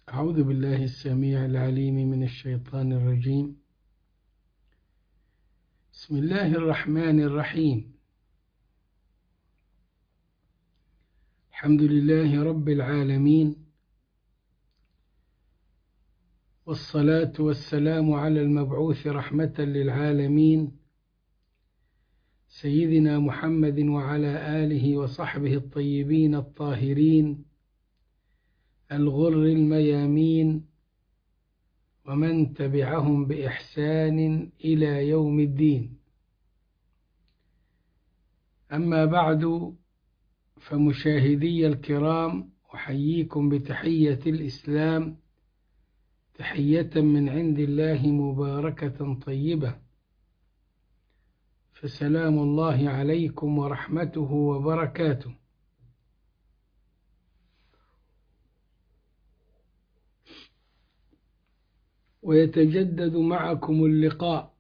أعوذ بالله السميع العليم من الشيطان الرجيم. بسم الله الرحمن الرحيم. الحمد لله رب العالمين، والصلاة والسلام على المبعوث رحمة للعالمين سيدنا محمد وعلى آله وصحبه الطيبين الطاهرين الغر الميامين، ومن تبعهم بإحسان إلى يوم الدين. أما بعد، فمشاهدي الكرام، أحييكم بتحية الإسلام، تحية من عند الله مباركة طيبة، فسلام الله عليكم ورحمته وبركاته. ويتجدد معكم اللقاء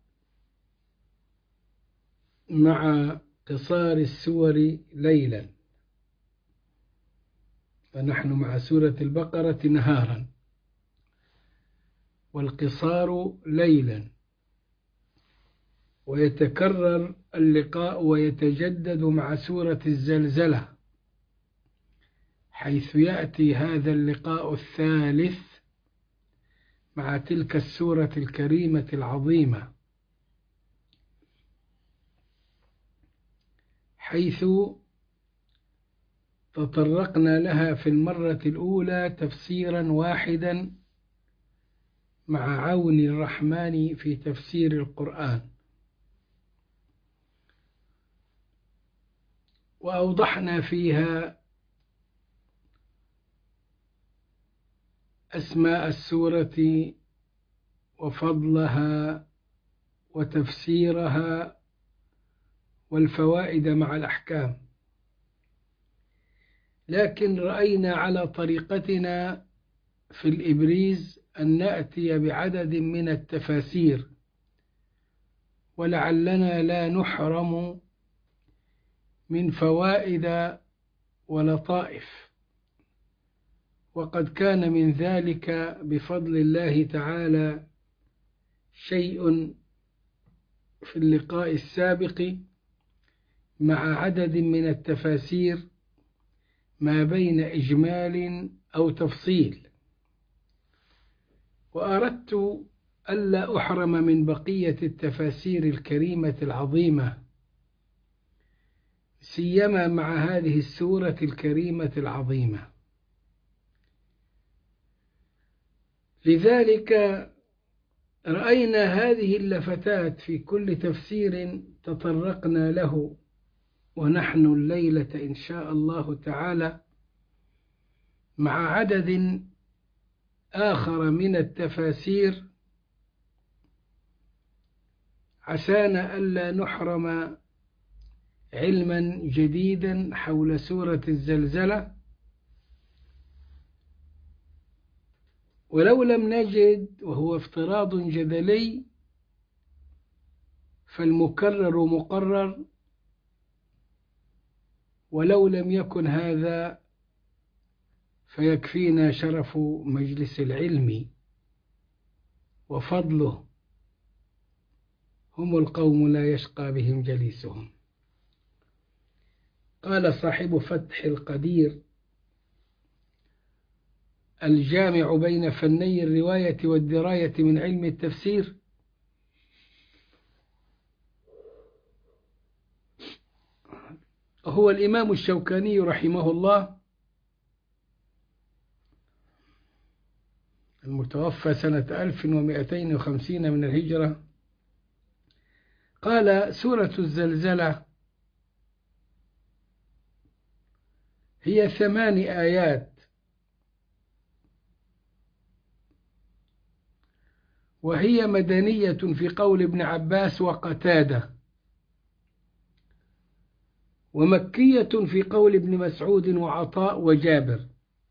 مع قصار السور ليلا، فنحن مع سورة البقرة نهارا والقصار ليلا، ويتكرر اللقاء ويتجدد مع سورة الزلزلة، حيث يأتي هذا اللقاء الثالث مع تلك السورة الكريمة العظيمة، حيث تطرقنا لها في المرة الأولى تفسيرا واحدا مع عون الرحمن في تفسير القرآن، وأوضحنا فيها أسماء السورة وفضلها وتفسيرها والفوائد مع الأحكام. لكن رأينا على طريقتنا في الإبريز أن نأتي بعدد من التفاسير، ولعلنا لا نحرم من فوائد ولطائف، وقد كان من ذلك بفضل الله تعالى شيء في اللقاء السابق مع عدد من التفاسير ما بين إجمال أو تفصيل، وأردت ألا أحرم من بقية التفاسير الكريمة العظيمة، سيما مع هذه السورة الكريمة العظيمة. لذلك رأينا هذه اللفتات في كل تفسير تطرقنا له، ونحن الليلة إن شاء الله تعالى مع عدد آخر من التفاسير، عسانا ألا نحرم علما جديدا حول سورة الزلزلة. ولو لم نجد، وهو افتراض جدلي، فالمكرر مقرر، ولو لم يكن هذا فيكفينا شرف مجلس العلم وفضله، هم القوم لا يشقى بهم جليسهم. قال صاحب فتح القدير الجامع بين فني الرواية والدراية من علم التفسير: هو الإمام الشوكاني رحمه الله، المتوفى سنة 1250 من الهجرة، قال: سورة الزلزلة هي 8 آيات، وهي مدنية في قول ابن عباس وقتادة، ومكية في قول ابن مسعود وعطاء وجابر.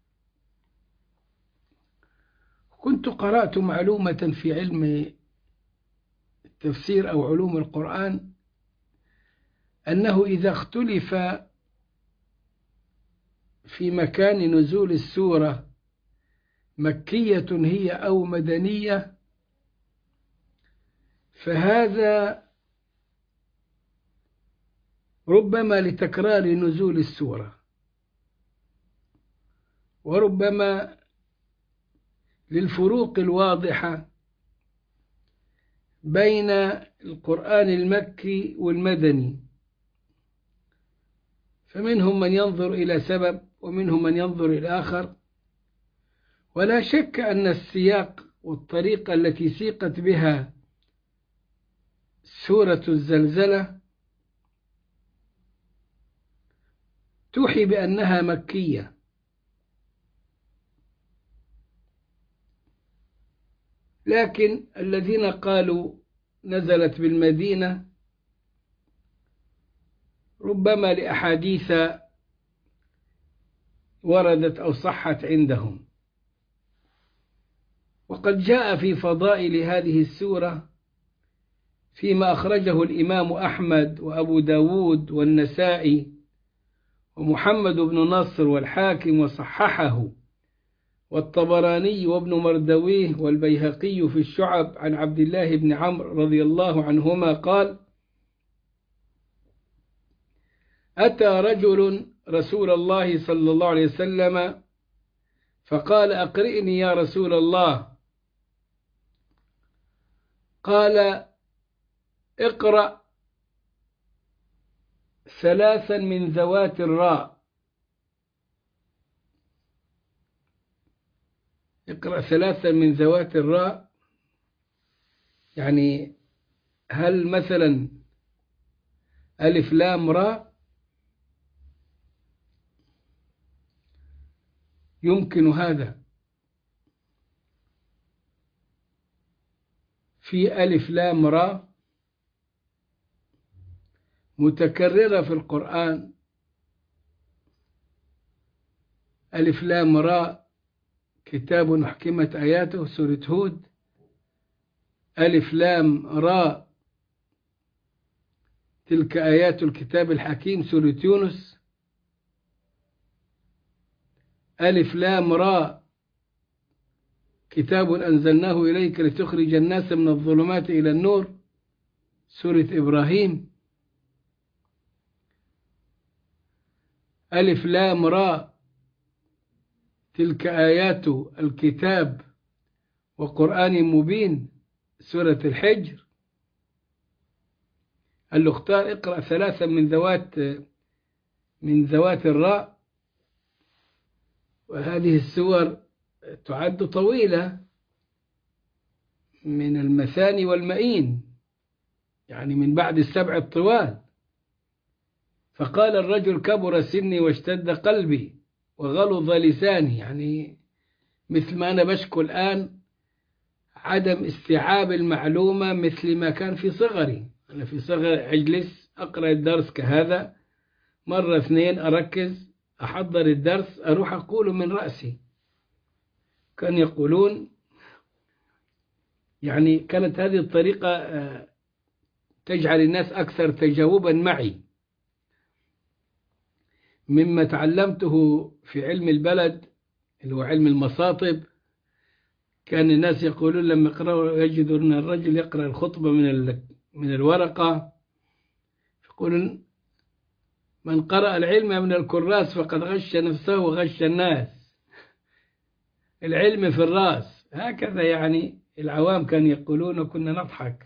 كنت قرأت معلومة في علم التفسير أو علوم القرآن، أنه إذا اختلف في مكان نزول السورة مكية هي أو مدنية، فهذا ربما لتكرار نزول السورة، وربما للفروق الواضحة بين القرآن المكي والمدني، فمنهم من ينظر إلى سبب ومنهم من ينظر إلى آخر. ولا شك أن السياق والطريقة التي سيقت بها سورة الزلزلة توحي بأنها مكية، لكن الذين قالوا نزلت بالمدينة ربما لأحاديث وردت أو صحت عندهم. وقد جاء في فضائل هذه السورة فيما أخرجه الإمام أحمد وأبو داود والنسائي ومحمد بن نصر والحاكم وصححه، والطبراني وابن مردويه والبيهقي في الشعب عن عبد الله بن عمرو رضي الله عنهما قال: أتى رجل رسول الله صلى الله عليه وسلم فقال: أقرئني يا رسول الله. قال: اقرأ ثلاثا من ذوات الراء. اقرأ ثلاثا من ذوات الراء، يعني هل مثلا ألف لام راء؟ يمكن هذا. في ألف لام راء متكررة في القرآن، ألف لام راء كتاب أحكمت آياته سورة هود، ألف لام راء تلك آيات الكتاب الحكيم سورة يونس، ألف لام راء كتاب أنزلناه إليك لتخرج الناس من الظلمات إلى النور سورة إبراهيم، ألف لام راء تلك آيات الكتاب وقرآن مبين سورة الحجر. قال له اختار اقرأ ثلاثا من ذوات الراء. وهذه السور تعد طويلة من المثاني والمئين، يعني من بعد السبع الطوال. فقال الرجل: كبر سني واشتد قلبي وغلظ لساني، يعني مثل ما أنا بشكو الآن عدم استيعاب المعلومة مثل ما كان في صغري. أنا في صغري أجلس أقرأ الدرس كهذا، مرة اثنين أركز أحضر الدرس أروح أقوله من رأسي. كان يقولون يعني كانت هذه الطريقة تجعل الناس أكثر تجاوبا معي. مما تعلمته في علم البلد اللي هو علم المصاطب، كان الناس يقولون لما يقرأوا يجدوا أن الرجل يقرأ الخطبة من الورقة، يقولون: من قرأ العلم من الكراس فقد غش نفسه وغش الناس. العلم في الرأس، هكذا يعني العوام كانوا يقولون وكنا نضحك.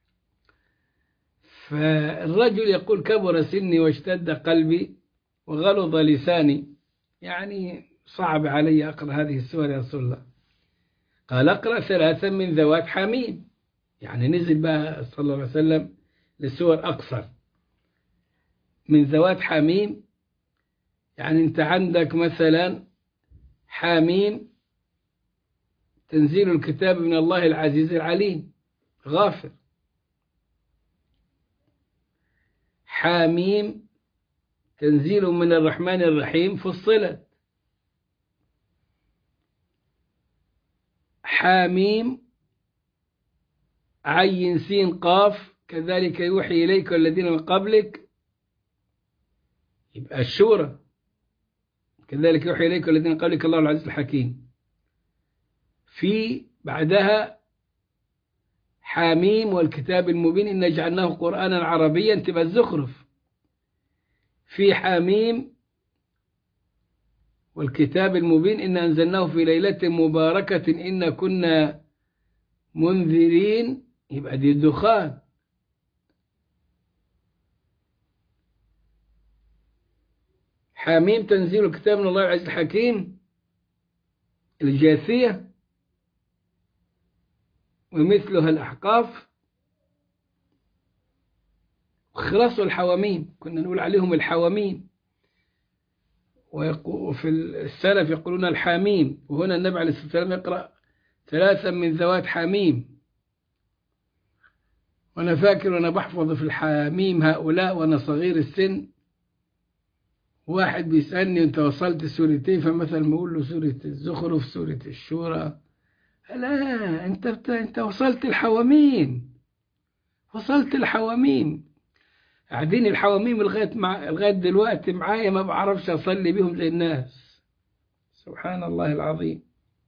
فالرجل يقول: كبر سني واشتد قلبي وغلظ لساني، يعني صعب علي أقرأ هذه السورة يا رسول الله. قال: اقرأ ثلاثا من ذوات حميم، يعني نزل بها صلى الله عليه وسلم لسور أقصر. من ذوات حميم يعني أنت عندك مثلا حميم تنزيل الكتاب من الله العزيز العليم غافر، حميم تنزيل من الرحمن الرحيم فصلت، حميم عين سين قاف كذلك يوحي إليك الذين من قبلك، يبقى الشورى كذلك يوحي إليك الذين من قبلك الله العزيز الحكيم. في بعدها حاميم والكتاب المبين إن جعلناه قرآنا عربيا تبقى الزخرف. في حاميم والكتاب المبين إن أنزلناه في ليلة مباركة إن كنا منذرين، يبقى دي الدخان. حاميم تنزيل الكتاب من الله العزيز الحكيم، الجاثية ومثلها الأحقاف، وخلاص الحواميم كنا نقول عليهم الحواميم، وفي السلف يقولون الحاميم، وهنا النبي عليه الصلاة والسلام يقرأ 3 من ذوات حاميم. وأنا فاكر وأنا بحفظ في الحاميم هؤلاء وأنا صغير السن، واحد بيسألني أنت وصلت سورتين، فمثلا بقول له سورة الزخرف، سورة الشورى. لا، أنت وصلت الحواميم، وصلت الحواميم. قاعدين الحواميم لغاية دلوقتي معايا، ما بعرفش أصلي بهم زي الناس، سبحان الله العظيم.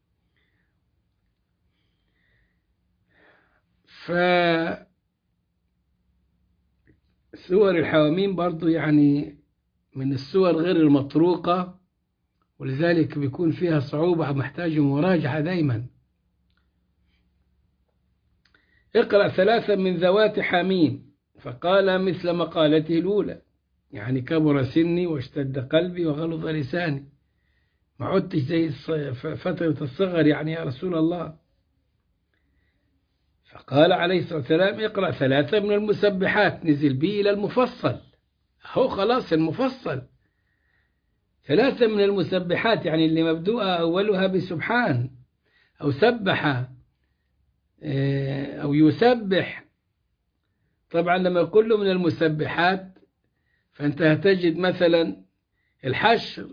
سور الحواميم برضو يعني من السور غير المطروقة، ولذلك بيكون فيها صعوبة، محتاج مراجعة دايما. اقرأ 3 من ذوات حميم، فقال مثل مقالته الأولى، يعني كبر سني واشتد قلبي وغلظ لساني، ما عدتش زي فترة الصغر يعني يا رسول الله. فقال عليه الصلاة والسلام اقرأ 3 من المسبحات، نزل به إلى المفصل، هو خلاص المفصل. 3 من المسبحات يعني اللي مبدوءة أولها بسبحان أو سبح أو يسبح. طبعا لما يقول له من المسبحات فأنت هتجد مثلا الحشر،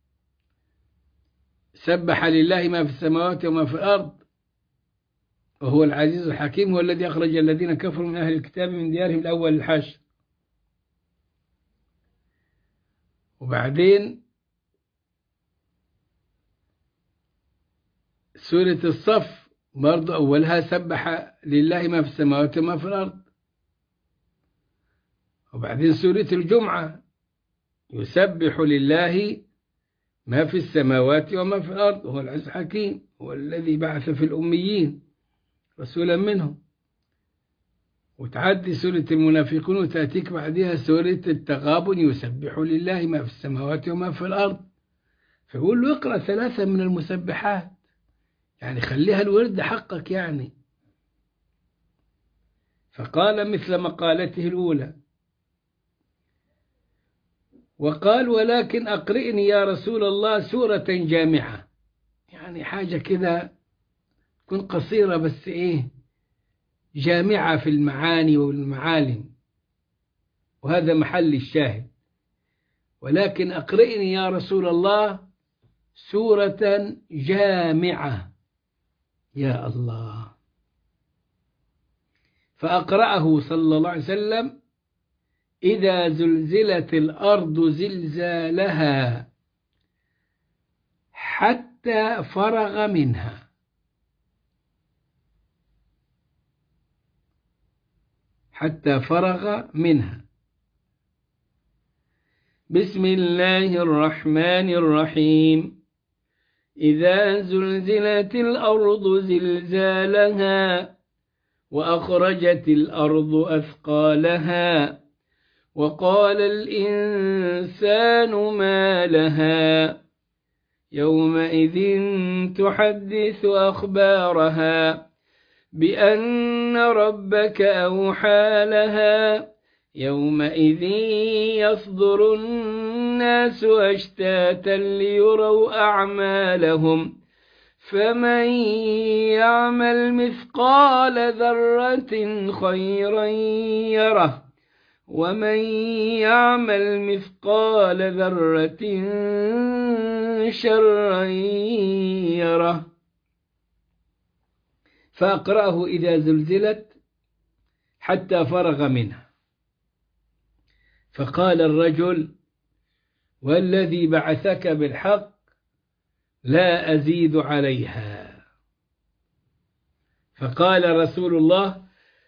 سبح لله ما في السماوات وما في الأرض وهو العزيز الحكيم، هو الذي أخرج الذين كفروا من أهل الكتاب من ديارهم الأول الحشر. وبعدين سورة الصف برضو أولها سبح لله ما في السماوات وما في الأرض. وبعدين سورة الجمعة يسبح لله ما في السماوات وما في الأرض وهو العزيز الحكيم، هو الذي بعث في الأميين رسولا منهم. وتعدي سورة المنافقون وتأتيك بعدها سورة التغابن يسبح لله ما في السماوات وما في الأرض. فيقول له اقرأ 3 من المسبحات، يعني خليها الورد حقك يعني. فقال مثل مقالته الأولى، وقال ولكن أقرئني يا رسول الله سورة جامعة، يعني حاجة كده تكون قصيرة بس إيه جامعة في المعاني والمعالم، وهذا محل الشاهد. ولكن أقرئني يا رسول الله سورة جامعة يا الله. فأقرأه صلى الله عليه وسلم إذا زلزلت الأرض زلزالها حتى فرغ منها، حتى فرغ منها. بسم الله الرحمن الرحيم. إذا زلزلت الأرض زلزالها وأخرجت الأرض أثقالها وقال الإنسان ما لها يومئذ تحدث أخبارها بأن ربك أوحى لها يومئذ يصدر الناس أشتاتا ليروا أعمالهم فمن يعمل مثقال ذرة خيرا يره ومن يعمل مثقال ذرة شرا يره. فأقرأه إذا زلزلت حتى فرغ منها. فقال الرجل والذي بعثك بالحق لا أزيد عليها. فقال رسول الله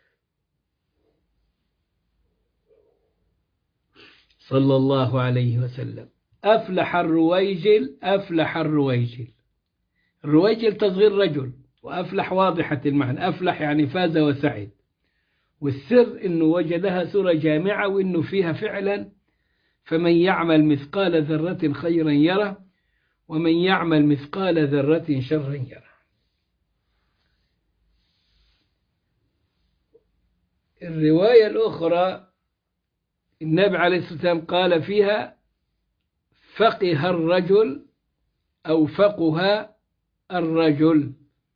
صلى الله عليه وسلم: أفلح الرويجل، أفلح الرويجل. الرويجل تصغير رجل، وأفلح واضحة المعنى، أفلح يعني فاز وسعد. والسر إنه وجدها سورة جامعة وإنه فيها فعلا: فمن يعمل مثقال ذرة خيرا يره، ومن يعمل مثقال ذرة شرا يره. الرواية الأخرى النبي عليه الصلاة والسلام قال فيها: فقه الرجل أو فقه الرجل.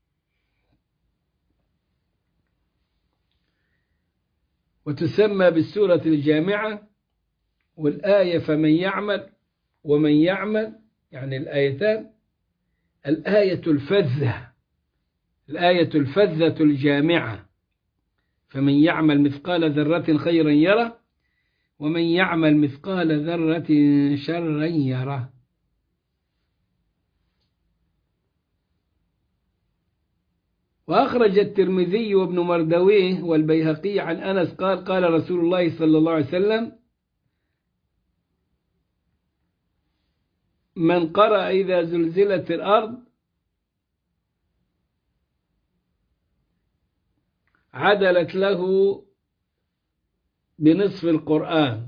وتسمى بالسورة الجامعة. والآية فمن يعمل ومن يعمل يعني الآيتان: الآية الفذة، الآية الفذة الجامعة، فمن يعمل مثقال ذرة خيرا يره، ومن يعمل مثقال ذرة شرا يره. وأخرج الترمذي وابن مردويه والبيهقي عن أنس قال: قال رسول الله صلى الله عليه وسلم: من قرأ إذا زلزلت الأرض عدلت له بنصف القرآن،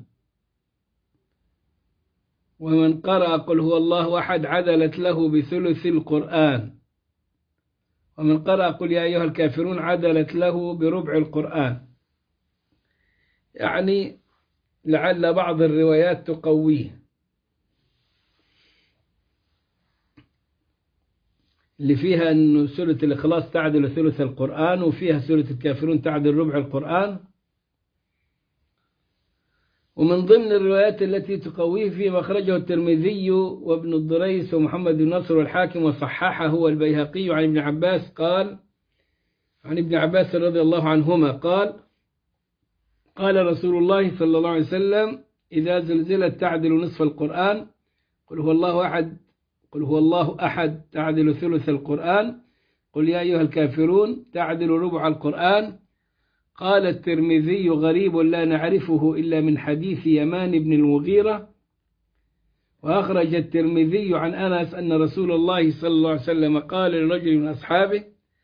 ومن قرأ قل هو الله أحد عدلت له بثلث القرآن، ومن قرأ قل يا أيها الكافرون عدلت له بربع القرآن. يعني لعل بعض الروايات تقويه، اللي فيها أن سورة الإخلاص تعدل ثلث القرآن، وفيها سورة الكافرون تعدل ربع القرآن. ومن ضمن الروايات التي تقويه فيما أخرجه الترمذي وابن الضريس ومحمد بن نصر والحاكم وصححه هو البيهقي عن ابن عباس قال: عن ابن عباس رضي الله عنهما قال: قال رسول الله صلى الله عليه وسلم: إذا زلزلت تعدل نصف القرآن، قل هو الله أحد، قل هو الله أحد تعدل ثلث القرآن، قل يا أيها الكافرون تعدل ربع القرآن. قال الترمذي: غريب لا نعرفه إلا من حديث يمان بن المغيرة. وأخرج الترمذي عن أنس أن رسول الله صلى الله عليه وسلم قال لرجل من أصحابه: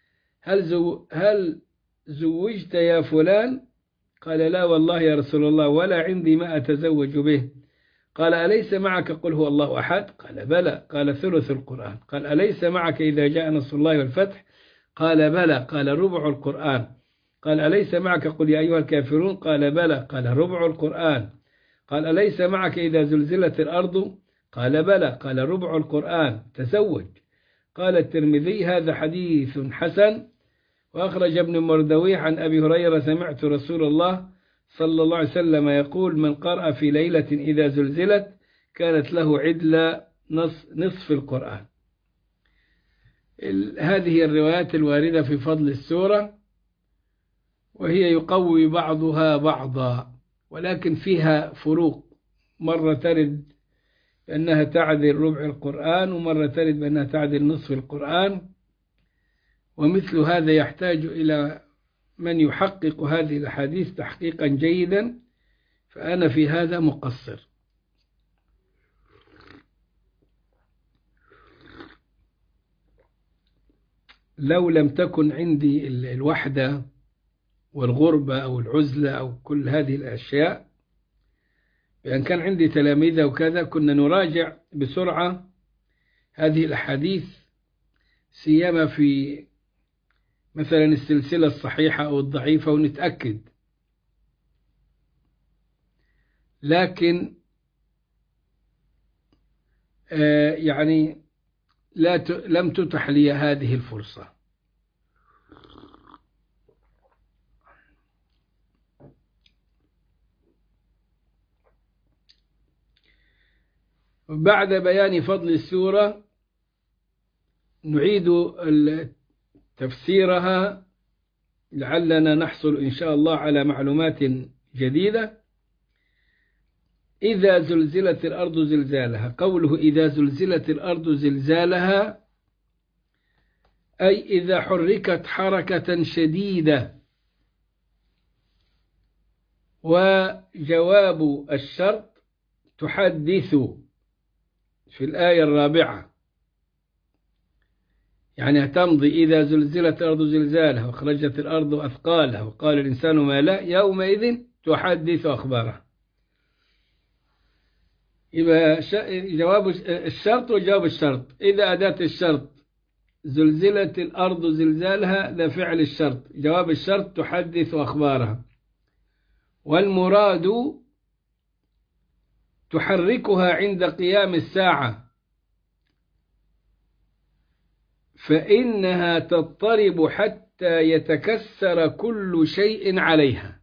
هل زوجت يا فلان؟ قال: لا والله يا رسول الله، ولا عندي ما أتزوج به. قال: أليس معك قل هو الله أحد؟ قال: بلى. قال: ثلث القرآن. قال: أليس معك إذا جاء نصر الله والفتح؟ قال: بلى. قال: ربع القرآن. قال: أليس معك قل يا أيها الكافرون؟ قال: بلى. قال: ربع القرآن. قال: أليس معك إذا زلزلت الأرض؟ قال: بلى. قال: ربع القرآن. تزوج. قال الترمذي: هذا حديث حسن. وأخرج ابن مردويه عن أبي هريرة: سمعت رسول الله صلى الله عليه وسلم يقول: من قرأ في ليلة إذا زلزلت كانت له عدل نصف القرآن. هذه الروايات الواردة في فضل السورة، وهي يقوي بعضها بعضا، ولكن فيها فروق. مرة ترد بأنها تعدل ربع القرآن، ومرة ترد بأنها تعدل نصف القرآن. ومثل هذا يحتاج إلى من يحقق هذه الأحاديث تحقيقا جيدا، فأنا في هذا مقصر. لو لم تكن عندي الوحدة والغربة أو العزلة أو كل هذه الأشياء، بأن كان عندي تلاميذ وكذا، كنا نراجع بسرعة هذه الأحاديث، سيما في مثلا السلسلة الصحيحة أو الضعيفة، ونتأكد. لكن يعني لم تتح لي هذه الفرصة. بعد بيان فضل السورة نعيد تفسيرها لعلنا نحصل إن شاء الله على معلومات جديدة. إذا زلزلت الأرض زلزالها، قوله إذا زلزلت الأرض زلزالها أي إذا حركت حركة شديدة. وجواب الشرط تحدث في الآية الرابعة، يعني تمضي إذا زلزلت الأرض زلزالها وأخرجت الأرض أثقالها وقال الإنسان ما لا يومئذ تحدث أخبارها. يبقى جواب الشرط وجواب الشرط. إذا أداة الشرط زلزلت الأرض زلزالها ده فعل الشرط، جواب الشرط تحدث أخبارها. والمراد تحركها عند قيام الساعة، فإنها تضطرب حتى يتكسر كل شيء عليها.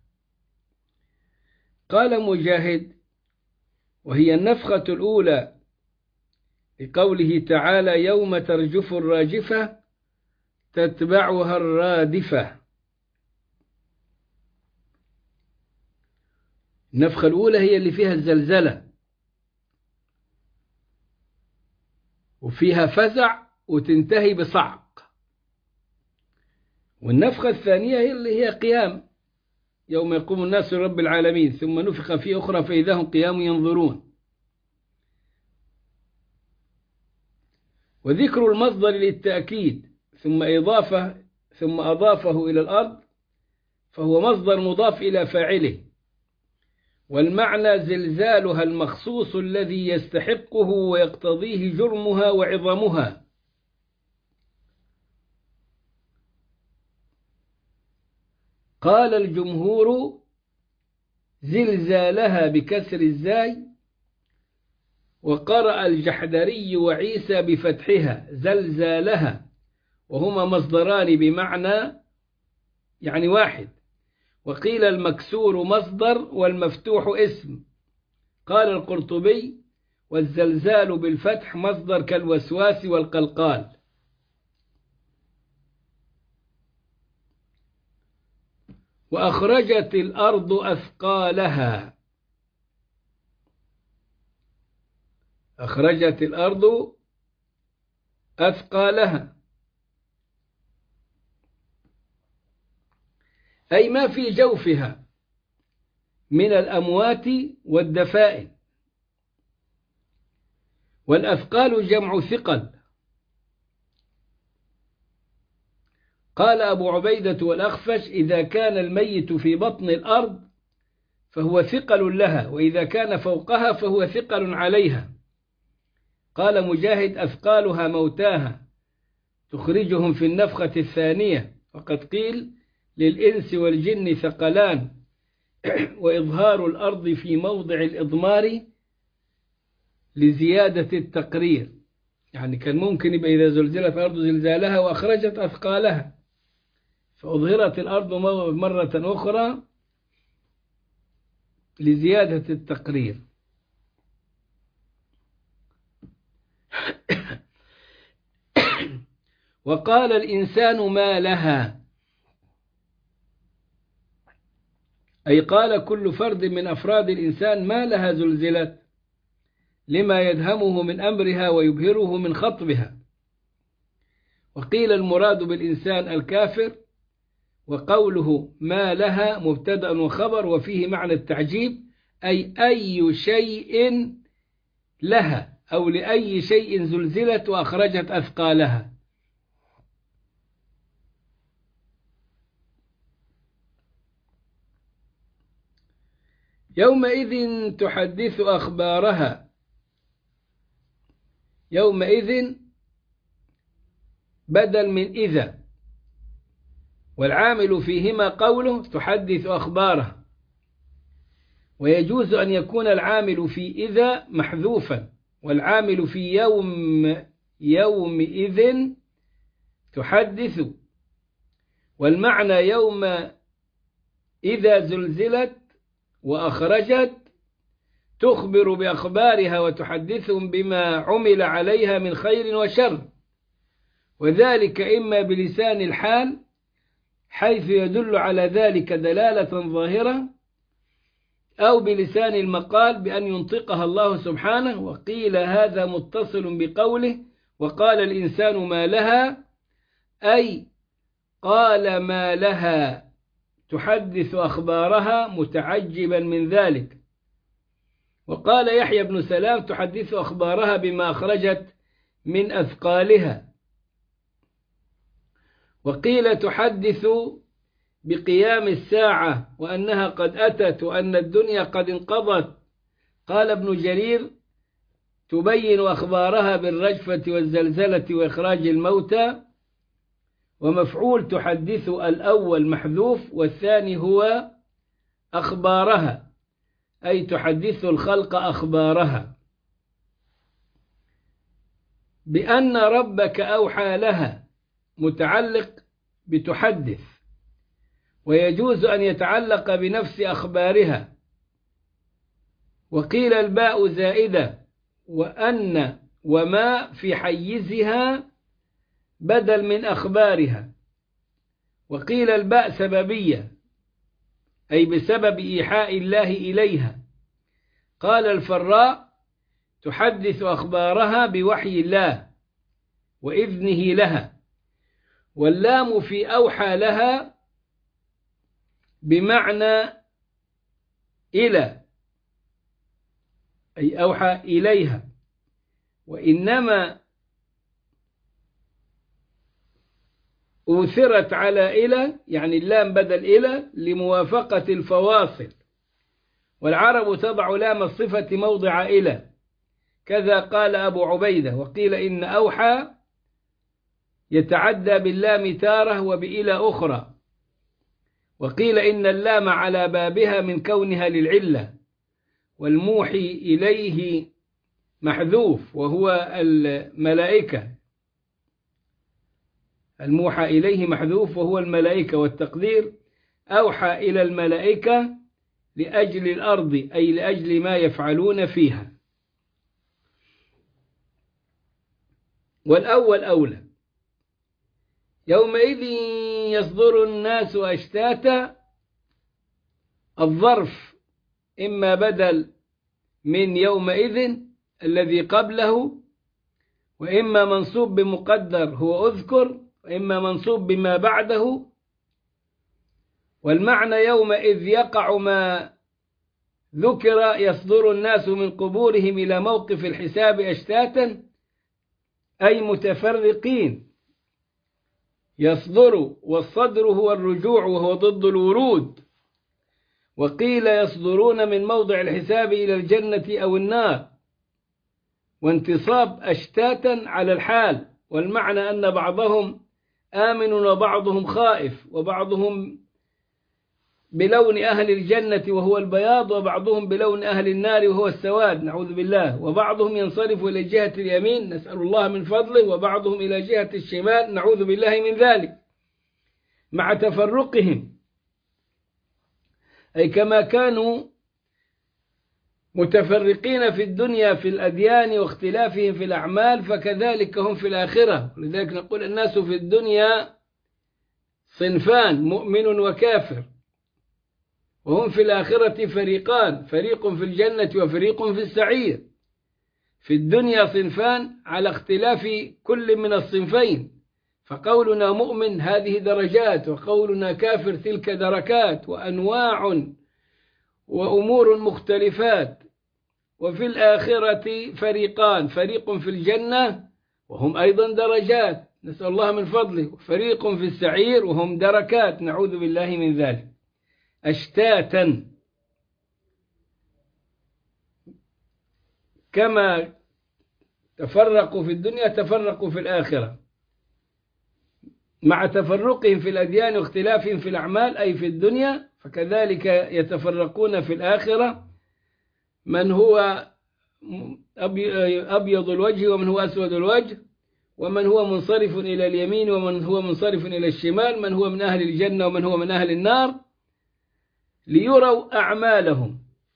قال مجاهد: وهي النفخة الأولى لقوله تعالى: يوم ترجف الراجفة تتبعها الرادفة. النفخة الأولى هي اللي فيها الزلزلة وفيها فزع وتنتهي بصعق، والنفخة الثانية هي اللي هي قيام، يوم يقوم الناس لرب العالمين، ثم نفخ في أخرى فإذا هم قيام ينظرون. وذكر المصدر للتأكيد ثم أضافه إلى الأرض فهو مصدر مضاف إلى فاعله، والمعنى زلزالها المخصوص الذي يستحقه ويقتضيه جرمها وعظمها. قال الجمهور: زلزالها بكسر الزاي، وقرأ الجحدري وعيسى بفتحها زلزالها، وهما مصدران بمعنى يعني واحد. وقيل المكسور مصدر والمفتوح اسم. قال القرطبي: والزلزال بالفتح مصدر كالوسواس والقلقال. وأخرجت الأرض أثقالها، أخرجت الأرض أثقالها أي ما في جوفها من الأموات والدفائن. والأثقال جمع ثقل. قال أبو عبيدة والأخفش: إذا كان الميت في بطن الأرض فهو ثقل لها، وإذا كان فوقها فهو ثقل عليها. قال مجاهد: أثقالها موتاها تخرجهم في النفخة الثانية. وقد قيل: للإنس والجن ثقلان، وإظهار الأرض في موضع الإضمار لزيادة التقرير، يعني كان ممكن يبقى إذا زلزلت الأرض زلزالها وأخرجت أثقالها، فأظهرت الأرض مرة أخرى لزيادة التقرير. وقال الإنسان ما لها، أي قال كل فرد من أفراد الإنسان ما لها زلزلت، لما يدهمه من أمرها ويبهره من خطبها. وقيل المراد بالإنسان الكافر، وقوله ما لها مبتدأ وخبر، وفيه معنى التعجيب، أي شيء لها أو لأي شيء زلزلت وأخرجت أثقالها. يومئذ تحدث أخبارها، يومئذ بدل من إذا، والعامل فيهما قوله تحدث أخبارها. ويجوز أن يكون العامل في إذا محذوفا، والعامل في يومئذ تحدث، والمعنى يوم إذا زلزلت وأخرجت تخبر بأخبارها وتحدثهم بما عمل عليها من خير وشر، وذلك إما بلسان الحال حيث يدل على ذلك دلالة ظاهرة، أو بلسان المقال بأن ينطقها الله سبحانه. وقيل هذا متصل بقوله وقال الإنسان ما لها، أي قال ما لها تحدث أخبارها متعجبا من ذلك. وقال يحيى بن سلام تحدث أخبارها بما أخرجت من أثقالها. وقيل تحدث بقيام الساعة وأنها قد أتت وأن الدنيا قد انقضت. قال ابن جرير تبين أخبارها بالرجفة والزلزلة وإخراج الموتى. ومفعول تحدث الأول محذوف والثاني هو أخبارها، أي تحدث الخلق أخبارها. بأن ربك أوحى لها متعلق بتحدث، ويجوز أن يتعلق بنفس أخبارها. وقيل الباء زائدة، وأن وما في حيزها بدل من أخبارها. وقيل الباء سببية، أي بسبب إيحاء الله إليها. قال الفراء تحدث أخبارها بوحي الله وإذنه لها. واللام في أوحى لها بمعنى إلى، أي أوحى إليها. وإنما أوثرت على إلى، يعني اللام بدل إلى، لموافقة الفواصل. والعرب تضع لام الصفة موضع إلى، كذا قال أبو عبيدة. وقيل إن أوحى يتعدى باللام تارة وبإلى أخرى. وقيل إن اللام على بابها من كونها للعلة، والموحي إليه محذوف وهو الملائكة. الموحى إليه محذوف وهو الملائكة، والتقدير أوحى إلى الملائكة لأجل الأرض، أي لأجل ما يفعلون فيها. والأول أولى. يومئذ يصدر الناس أشتاتا، الظرف إما بدل من يومئذ الذي قبله، وإما منصوب بمقدر هو أذكر، وإما منصوب بما بعده. والمعنى يومئذ يقع ما ذكر، يصدر الناس من قبورهم إلى موقف الحساب أشتاتا، أي متفرقين. يصدر، والصدر هو الرجوع وهو ضد الورود. وقيل يصدرون من موضع الحساب إلى الجنة أو النار. وانتصاب أشتاتا على الحال، والمعنى أن بعضهم آمن وبعضهم خائف، وبعضهم بلون أهل الجنة وهو البياض، وبعضهم بلون أهل النار وهو السواد، نعوذ بالله. وبعضهم ينصرف إلى جهة اليمين، نسأل الله من فضله، وبعضهم إلى جهة الشمال، نعوذ بالله من ذلك، مع تفرقهم. أي كما كانوا متفرقين في الدنيا في الأديان واختلافهم في الأعمال، فكذلك هم في الآخرة. لذلك نقول الناس في الدنيا صنفان، مؤمن وكافر، وهم في الآخرة فريقان، فريق في الجنة وفريق في السعير. في الدنيا صنفان على اختلاف كل من الصنفين، فقولنا مؤمن هذه درجات، وقولنا كافر تلك دركات وأنواع وأمور مختلفات. وفي الآخرة فريقان، فريق في الجنة وهم أيضا درجات، نسأل الله من فضله، وفريق في السعير وهم دركات، نعوذ بالله من ذلك. أشتاتا، كما تفرقوا في الدنيا تفرقوا في الآخرة، مع تفرقهم في الأديان واختلافهم في الأعمال، أي في الدنيا، فكذلك يتفرقون في الآخرة، من هو أبيض الوجه ومن هو أسود الوجه، ومن هو منصرف إلى اليمين ومن هو منصرف إلى الشمال، من هو من أهل الجنة ومن هو من أهل النار، ليروا أعمالهم.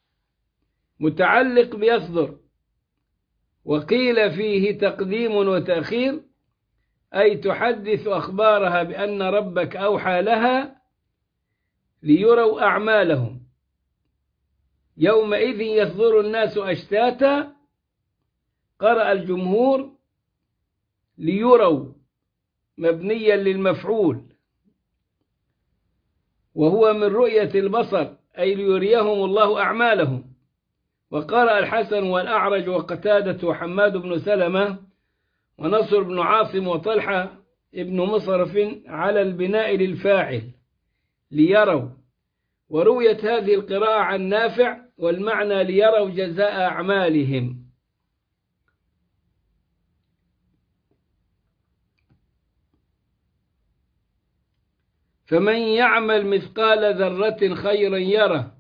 متعلق بيصدر. وقيل فيه تقديم وتأخير، أي تحدث أخبارها بأن ربك أوحى لها ليروا أعمالهم. يومئذ يصدر الناس أشتاتا، قرأ الجمهور ليروا، مبنيا للمفعول، وهو من رؤية البصر، أي ليريهم الله أعمالهم. وقرأ الحسن والأعرج وقتادة وحماد بن سلمة ونصر بن عاصم وطلحة ابن مصرف على البناء للفاعل ليروا، ورويت هذه القراءة عن نافع والمعنى ليروا جزاء أعمالهم. فمن يعمل مثقال ذرة خيرا يره،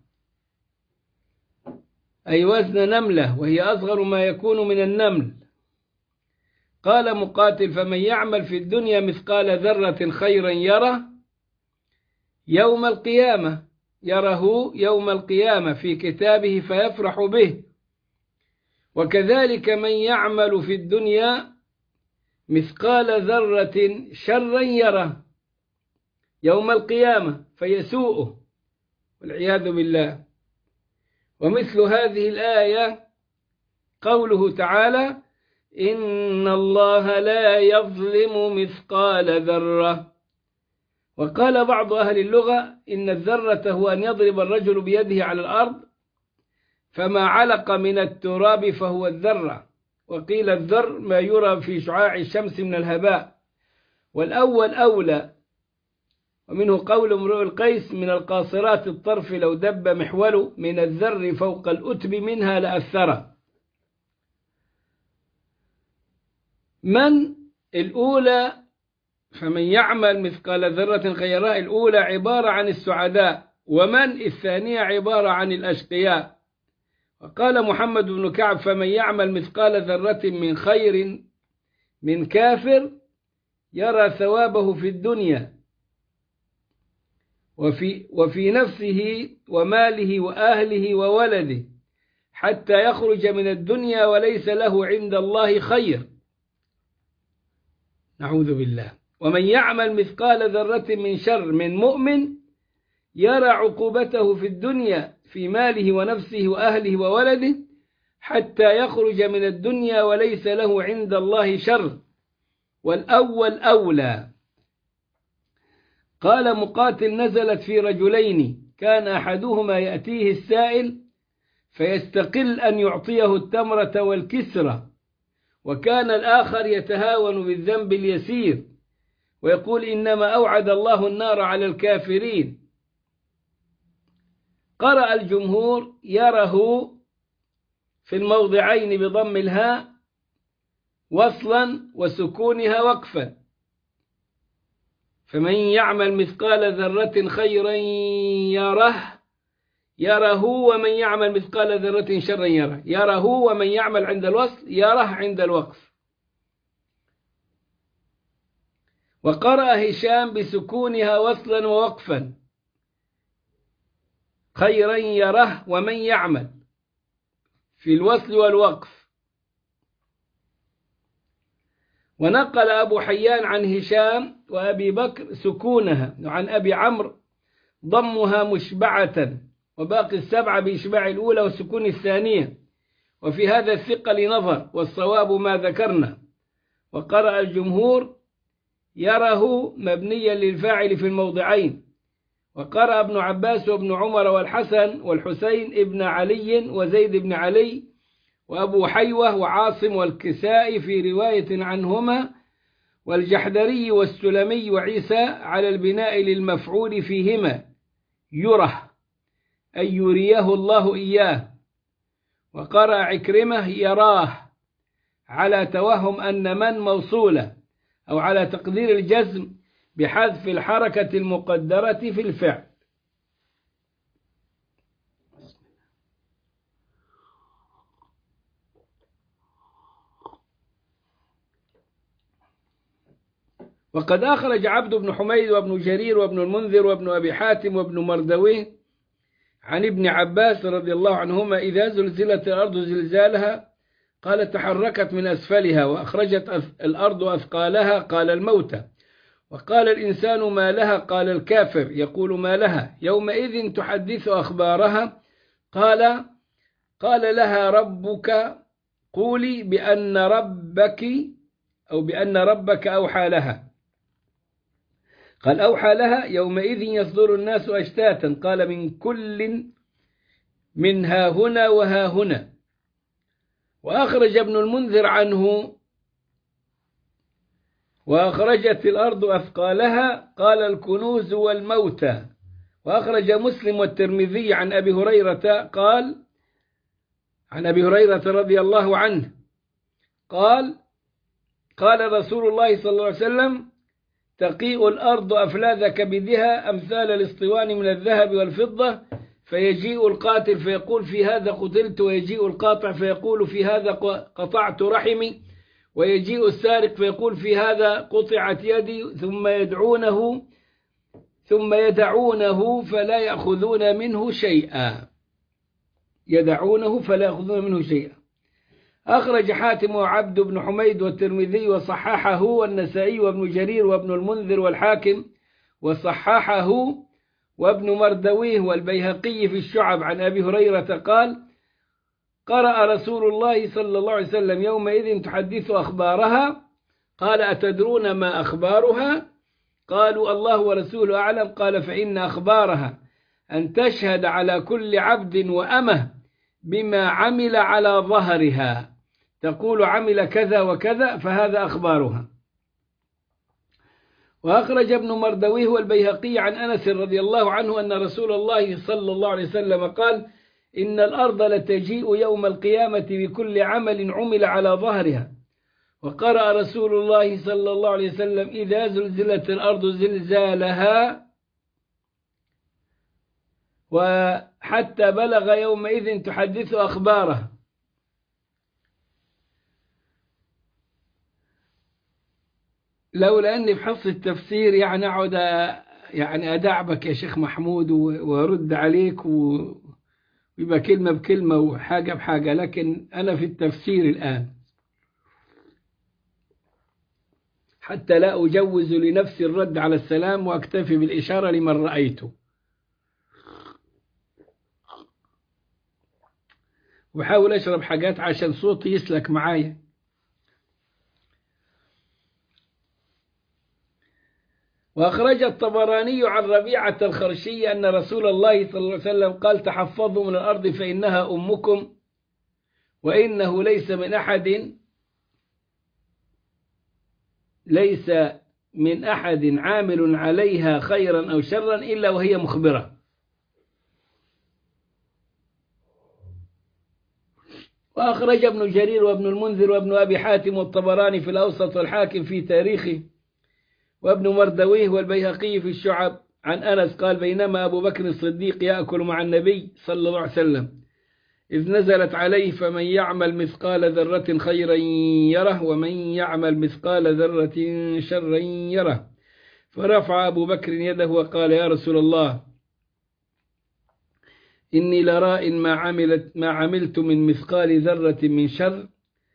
أي وزن نملة، وهي أصغر ما يكون من النمل. قال مقاتل: فمن يعمل في الدنيا مثقال ذرة خيرا يره يوم القيامة، يره يوم القيامة في كتابه فيفرح به. وكذلك من يعمل في الدنيا مثقال ذرة شرا يره يوم القيامة فيسوءه والعياذ بالله. ومثل هذه الآية قوله تعالى: إن الله لا يظلم مثقال ذرة. وقال بعض أهل اللغة إن الذرة هو أن يضرب الرجل بيده على الأرض فما علق من التراب فهو الذرة. وقيل الذر ما يرى في شعاع الشمس من الهباء، والأول أولى. ومنه قول امرؤ القيس: من القاصرات الطرف لو دب محول من الذر فوق الأتب منها لأثره. من الأولى فمن يعمل مثقال ذرة خيرا الأولى عبارة عن السعداء، ومن الثانية عبارة عن الأشقياء. وقال محمد بن كعب: فمن يعمل مثقال ذرة من خير من كافر يرى ثوابه في الدنيا وفي نفسه وماله وأهله وولده حتى يخرج من الدنيا وليس له عند الله خير. نعوذ بالله. ومن يعمل مثقال ذرة من شر من مؤمن يرى عقوبته في الدنيا في ماله ونفسه وأهله وولده حتى يخرج من الدنيا وليس له عند الله شر، والأول أولى. قال مقاتل: نزلت في رجلين كان أحدهما يأتيه السائل فيستقل أن يعطيه التمرة والكسرة، وكان الآخر يتهاون بالذنب اليسير ويقول: إنما أوعد الله النار على الكافرين. قرأ الجمهور: يره في الموضعين بضم الهاء وصلا وسكونها وقفا. فمن يعمل مثقال ذرة خيرا يره ومن يعمل مثقال ذرة شرا يره ومن يعمل عند الوصل يره عند الوقف. وقرأ هشام بسكونها وصلا ووقفا: خيرا يره ومن يعمل في الوصل والوقف. ونقل أبو حيان عن هشام وأبي بكر سكونها، وعن أبي عمرو ضمها مشبعة، وباقي السبعة بإشباع الأولى والسكون الثانية. وفي هذا الثقل نظر، والصواب ما ذكرنا. وقرأ الجمهور: يره مبنيا للفاعل في الموضعين. وقرأ ابن عباس وابن عمر والحسن والحسين ابن علي وزيد بن علي وأبو حيوة وعاصم والكسائي في رواية عنهما، والجحدري والسلمي وعيسى على البناء للمفعول فيهما يره، أي يريه الله إياه. وقرأ عكرمة: يراه، على توهم أن من موصولة، أو على تقدير الجزم بحذف الحركة المقدرة في الفعل. وقد أخرج عبد بن حميد وابن جرير وابن المنذر وابن أبي حاتم وابن مردويه عن ابن عباس رضي الله عنهما: إذا زلزلت الأرض زلزالها قال تحركت من أسفلها، وأخرجت الأرض أثقالها قال الموتى، وقال الإنسان ما لها قال الكافر يقول ما لها يومئذ تحدث أخبارها قال لها ربك قولي بأن ربك أوحى لها. قال أوحى لها يومئذ يصدر الناس أشتاتا، قال من كل من ها هنا وها هنا. وأخرج ابن المنذر عنه وأخرجت الأرض أثقالها قال الكنوز والموتى. وأخرج مسلم والترمذي عن أبي هريرة قال عن أبي هريرة رضي الله عنه قال قال رسول الله صلى الله عليه وسلم تقيء الأرض أفلاذ كبدها أمثال الاسطوان من الذهب والفضة، فيجيء القاتل فيقول في هذا قتلت، ويجيء القاطع فيقول في هذا قطعت رحمي، ويجيء السارق فيقول في هذا قطعت يدي، ثم يدعونه فلا يأخذون منه شيئا. يدعونه فلا يأخذون منه شيئا. أخرج حاتم وعبد بن حميد والترمذي وصححه والنسائي وابن جرير وابن المنذر والحاكم وصححه وابن مردويه والبيهقي في الشعب عن أبي هريرة قال قرأ رسول الله صلى الله عليه وسلم يومئذ تحدث أخبارها. قال أتدرون ما أخبارها؟ قالوا الله ورسوله أعلم. قال فإن أخبارها أن تشهد على كل عبد وأمه بما عمل على ظهرها، تقول عمل كذا وكذا، فهذا أخبارها. وأخرج ابن مردويه والبيهقي عن أنس رضي الله عنه أن رسول الله صلى الله عليه وسلم قال إن الأرض لتجيء يوم القيامة بكل عمل عمل على ظهرها. وقرأ رسول الله صلى الله عليه وسلم إذا زلزلت الأرض زلزالها، وحتى بلغ يومئذ تحدث أخباره. لولا أني بحفظ التفسير يعني أقعد يعني أدعبك يا شيخ محمود وأرد عليك ويبقى كلمة بكلمة وحاجة بحاجة، لكن أنا في التفسير الآن حتى لا أجوز لنفسي الرد على السلام وأكتفي بالإشارة لمن رأيته. وحاول أشرب حاجات عشان صوتي يسلك معايا. وأخرج الطبراني عن ربيعة الخرشي أن رسول الله صلى الله عليه وسلم قال تحفظوا من الأرض فإنها أمكم، وإنه ليس من أحد عامل عليها خيرا أو شرا إلا وهي مخبرة. وأخرج ابن جرير وابن المنذر وابن أبي حاتم والطبراني في الأوسط والحاكم في تاريخه وابن مردويه والبيهقي في الشعب عن أنس قال بينما أبو بكر الصديق يأكل مع النبي صلى الله عليه وسلم إذ نزلت عليه فمن يعمل مثقال ذرة خيرا يره ومن يعمل مثقال ذرة شرا يره. فرفع أبو بكر يده وقال يا رسول الله إني لراء ما عملت من مثقال ذرة من شر،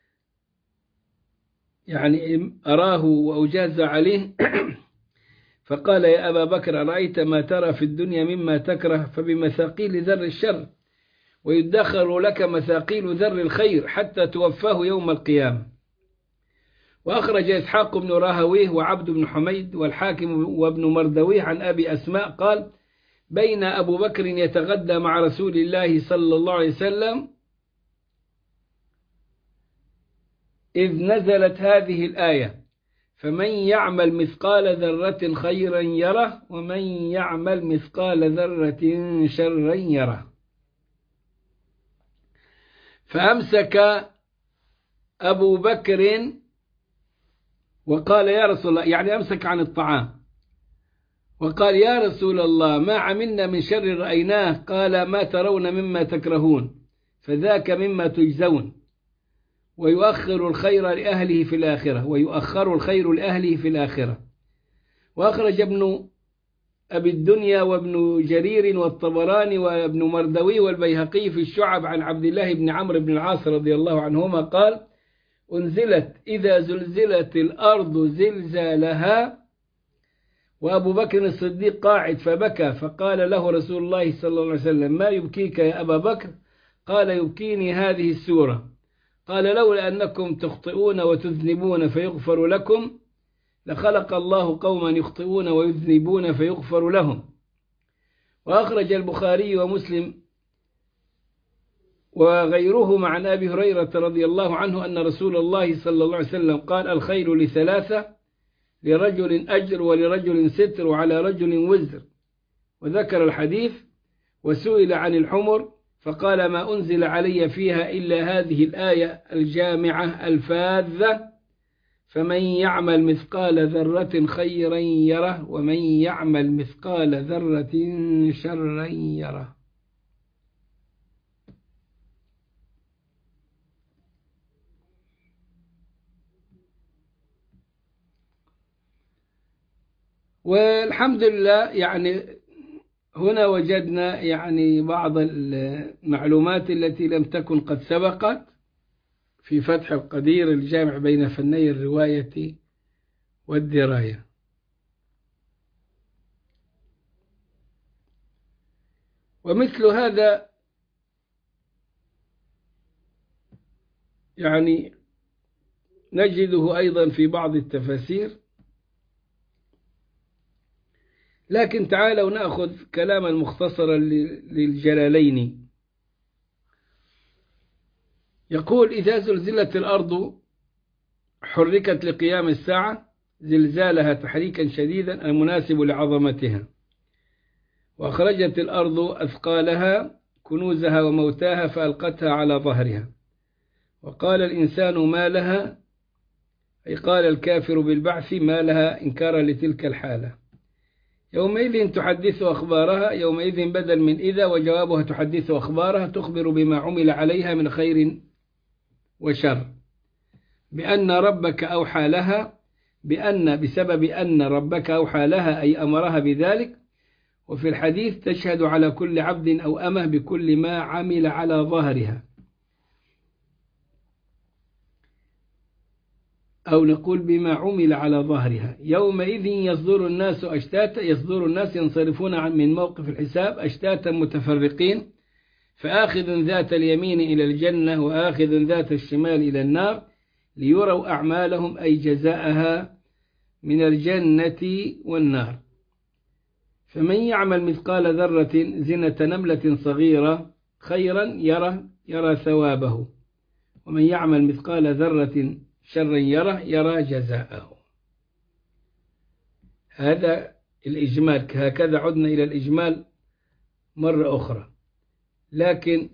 يعني أراه وأجاز عليه. فقال يا أبا بكر أرأيت ما ترى في الدنيا مما تكره، فبمثاقيل ذر الشر ويدخر لك مثاقيل ذر الخير حتى توفاه يوم القيامة. وأخرج إسحاق بن راهويه وعبد بن حميد والحاكم وابن مردويه عن أبي أسماء قال بين أبو بكر يتغدى مع رسول الله صلى الله عليه وسلم إذ نزلت هذه الآية فمن يعمل مثقال ذرة خيرا يره ومن يعمل مثقال ذرة شرا يره. فأمسك أبو بكر وقال يا رسول الله، يعني أمسك عن الطعام وقال يا رسول الله ما عملنا من شر رأيناه. قال ما ترون مما تكرهون فذاك مما تجزون، ويؤخر الخير لأهله في الآخرة. وأخرج ابن أبي الدنيا وابن جرير والطبراني وابن مردوي والبيهقي في الشعب عن عبد الله بن عمرو بن العاص رضي الله عنهما قال أنزلت إذا زلزلت الأرض زلزالها، وأبو بكر الصديق قاعد فبكى، فقال له رسول الله صلى الله عليه وسلم ما يبكيك يا أبا بكر؟ قال يبكيني هذه السورة. قال لولا أنكم تخطئون وتذنبون فيغفر لكم لخلق الله قوما يخطئون ويذنبون فيغفر لهم. وأخرج البخاري ومسلم وغيرهما عن أبي هريرة رضي الله عنه أن رسول الله صلى الله عليه وسلم قال: الخير لثلاثة: لرجل أجر، ولرجل ستر، وعلى رجل وزر. وذكر الحديث: وسئل عن الحمر فقال: ما أنزل علي فيها إلا هذه الآية الجامعة الفاذة: فمن يعمل مثقال ذرة خيرا يره، ومن يعمل مثقال ذرة شرا يره. والحمد لله يعني هنا وجدنا يعني بعض المعلومات التي لم تكن قد سبقت في فتح القدير الجامع بين فني الرواية والدراية. ومثل هذا يعني نجده أيضا في بعض التفاسير. لكن تعالوا نأخذ كلاما مختصرا للجلالين. يقول: إذا زلزلت الأرض حركت لقيام الساعة زلزالها تحريكا شديدا المناسب لعظمتها، وأخرجت الأرض أثقالها كنوزها وموتاها فألقتها على ظهرها، وقال الإنسان ما لها، أي قال الكافر بالبعث ما لها إنكارا لتلك الحالة. يومئذ تحدث أخبارها، يومئذ بدل من إذا، وجوابها تحدث أخبارها، تخبر بما عمل عليها من خير وشر، بأن ربك أوحى لها، بسبب أن ربك أوحى لها أي أمرها بذلك. وفي الحديث: تشهد على كل عبد أو أمه بكل ما عمل على ظهرها، أو نقول بما عمل على ظهرها. يومئذ يصدر الناس أشتاتا، يصدر الناس ينصرفون من موقف الحساب أشتاتا متفرقين، فآخذ ذات اليمين إلى الجنة وآخذ ذات الشمال إلى النار، ليروا أعمالهم أي جزاءها من الجنة والنار. فمن يعمل مثقال ذرة زنة نملة صغيرة خيرا يرى ثوابه، ومن يعمل مثقال ذرة شرا يرى جزاءه. هذا الإجمال. هكذا عدنا إلى الإجمال مرة أخرى. لكن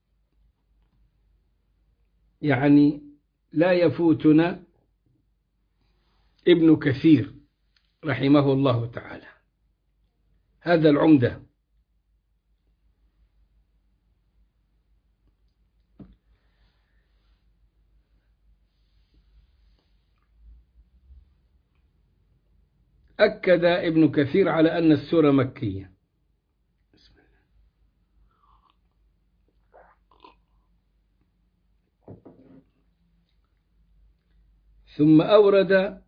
يعني لا يفوتنا ابن كثير رحمه الله تعالى، هذا العمدة. أكد ابن كثير على أن السورة مكية. ثم أورد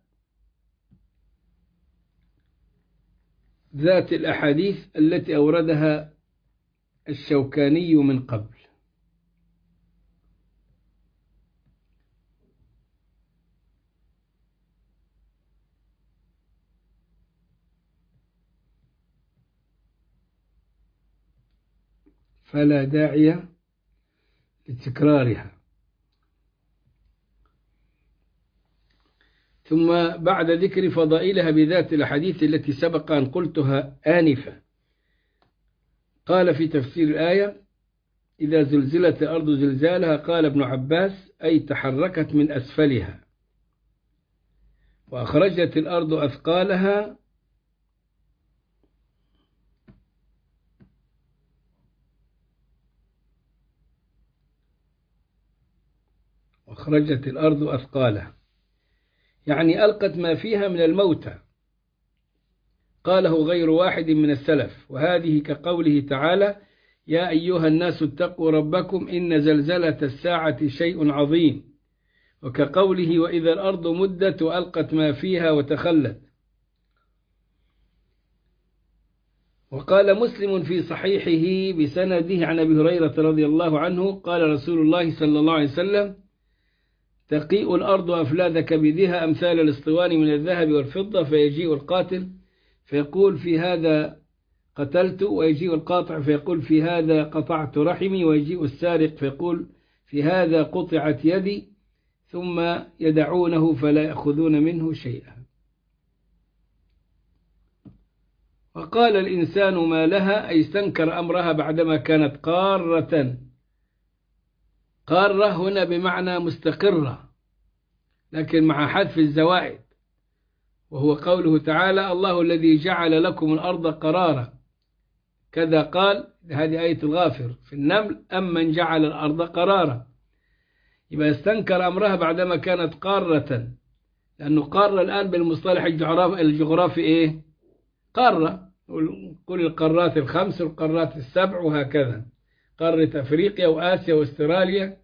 ذات الأحاديث التي أوردها الشوكاني من قبل. فلا داعي لتكرارها. ثم بعد ذكر فضائلها بذات الحديث التي سبق أن قلتها آنفا، قال في تفسير الآية: إذا زلزلت الأرض زلزالها، قال ابن عباس: أي تحركت من أسفلها. وأخرجت الأرض أثقالها، أخرجت الأرض أثقالها يعني ألقت ما فيها من الموتى. قاله غير واحد من السلف، وهذه كقوله تعالى: يا أيها الناس اتقوا ربكم إن زلزلة الساعة شيء عظيم، وكقوله: وإذا الأرض مدت وألقت ما فيها وتخلت. وقال مسلم في صحيحه بسنده عن أبي هريرة رضي الله عنه: قال رسول الله صلى الله عليه وسلم: تقيء الأرض أفلاذ كبدها أمثال الاسطوان من الذهب والفضة، فيجيء القاتل فيقول في هذا قتلت، ويجيء القاطع فيقول في هذا قطعت رحمي، ويجيء السارق فيقول في هذا قطعت يدي، ثم يدعونه فلا يأخذون منه شيئا. وقال الإنسان ما لها، أي استنكر أمرها بعدما كانت قارة. قارة هنا بمعنى مستقرة، لكن مع حذف الزوائد، وهو قوله تعالى الله الذي جعل لكم الأرض قرارا. كذا قال، هذه آية الغافر في النمل، أمن جعل الأرض قرارا. يبقى استنكر أمرها بعدما كانت قارة، لأنه قارة الآن بالمصطلح الجغرافي إيه؟ قارة، كل القارات الخمس والقارات السبع وهكذا، قارة أفريقيا وآسيا واستراليا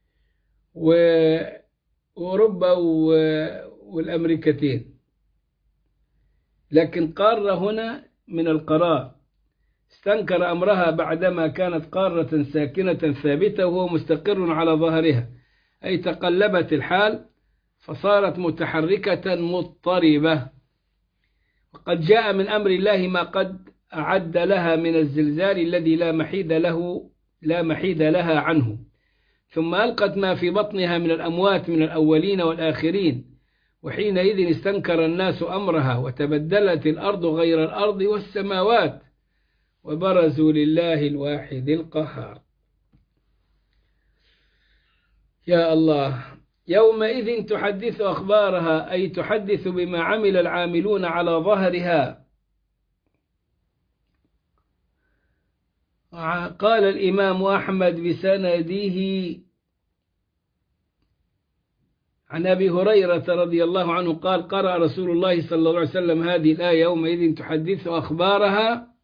وأوروبا والأمريكتين. لكن قارة هنا من القرار، استنكر أمرها بعدما كانت قارة ساكنة ثابتة وهو مستقر على ظهرها، أي تقلبت الحال فصارت متحركة مضطربة. وقد جاء من أمر الله ما قد أعد لها من الزلزال الذي لا محيد لها عنه، ثم ألقت ما في بطنها من الأموات من الأولين والآخرين، وحينئذ استنكر الناس أمرها وتبدلت الأرض غير الأرض والسماوات، وبرزوا لله الواحد القهار. يا الله. يومئذ تحدث أخبارها، أي تحدث بما عمل العاملون على ظهرها. قال الإمام أحمد بسنده عن أبي هريرة رضي الله عنه قال قرأ رسول الله صلى الله عليه وسلم هذه الآية يومئذ تحدث أخبارها.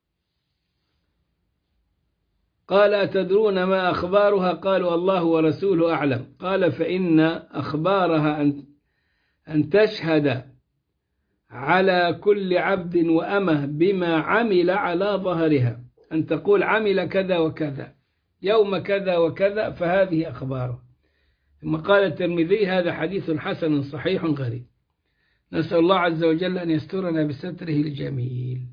قال أتدرون ما أخبارها؟ قالوا الله ورسوله أعلم. قال فإن أخبارها أن تشهد على كل عبد وأمة بما عمل على ظهرها، أن تقول عمل كذا وكذا يوم كذا وكذا، فهذه أخباره. ثم قال الترمذي هذا حديث حسن صحيح غريب. نسأل الله عز وجل أن يسترنا بستره الجميل.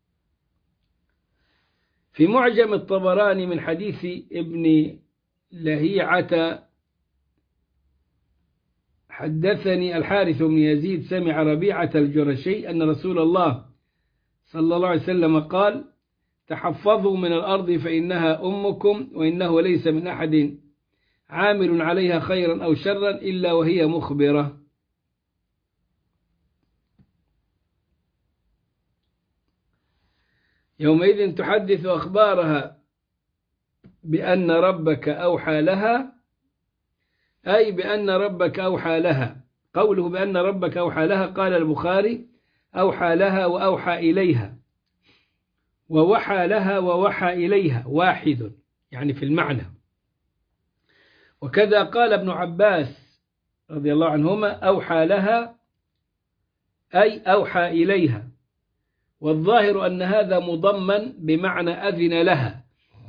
في معجم الطبراني من حديث ابن لهيعة حدثني الحارث بن يزيد سمع ربيعة الجرشي أن رسول الله صلى الله عليه وسلم قال تحفظوا من الأرض فإنها أمكم، وإنه ليس من أحد عامل عليها خيرا أو شرا إلا وهي مخبرة. يومئذ تحدث أخبارها بأن ربك أوحى لها، أي بأن ربك أوحى لها. قوله بأن ربك أوحى لها قال البخاري أوحى لها وأوحى إليها، ووحى لها ووحى إليها واحد، يعني في المعنى. وكذا قال ابن عباس رضي الله عنهما أوحى لها أي أوحى إليها، والظاهر أن هذا مضمن بمعنى أذن لها.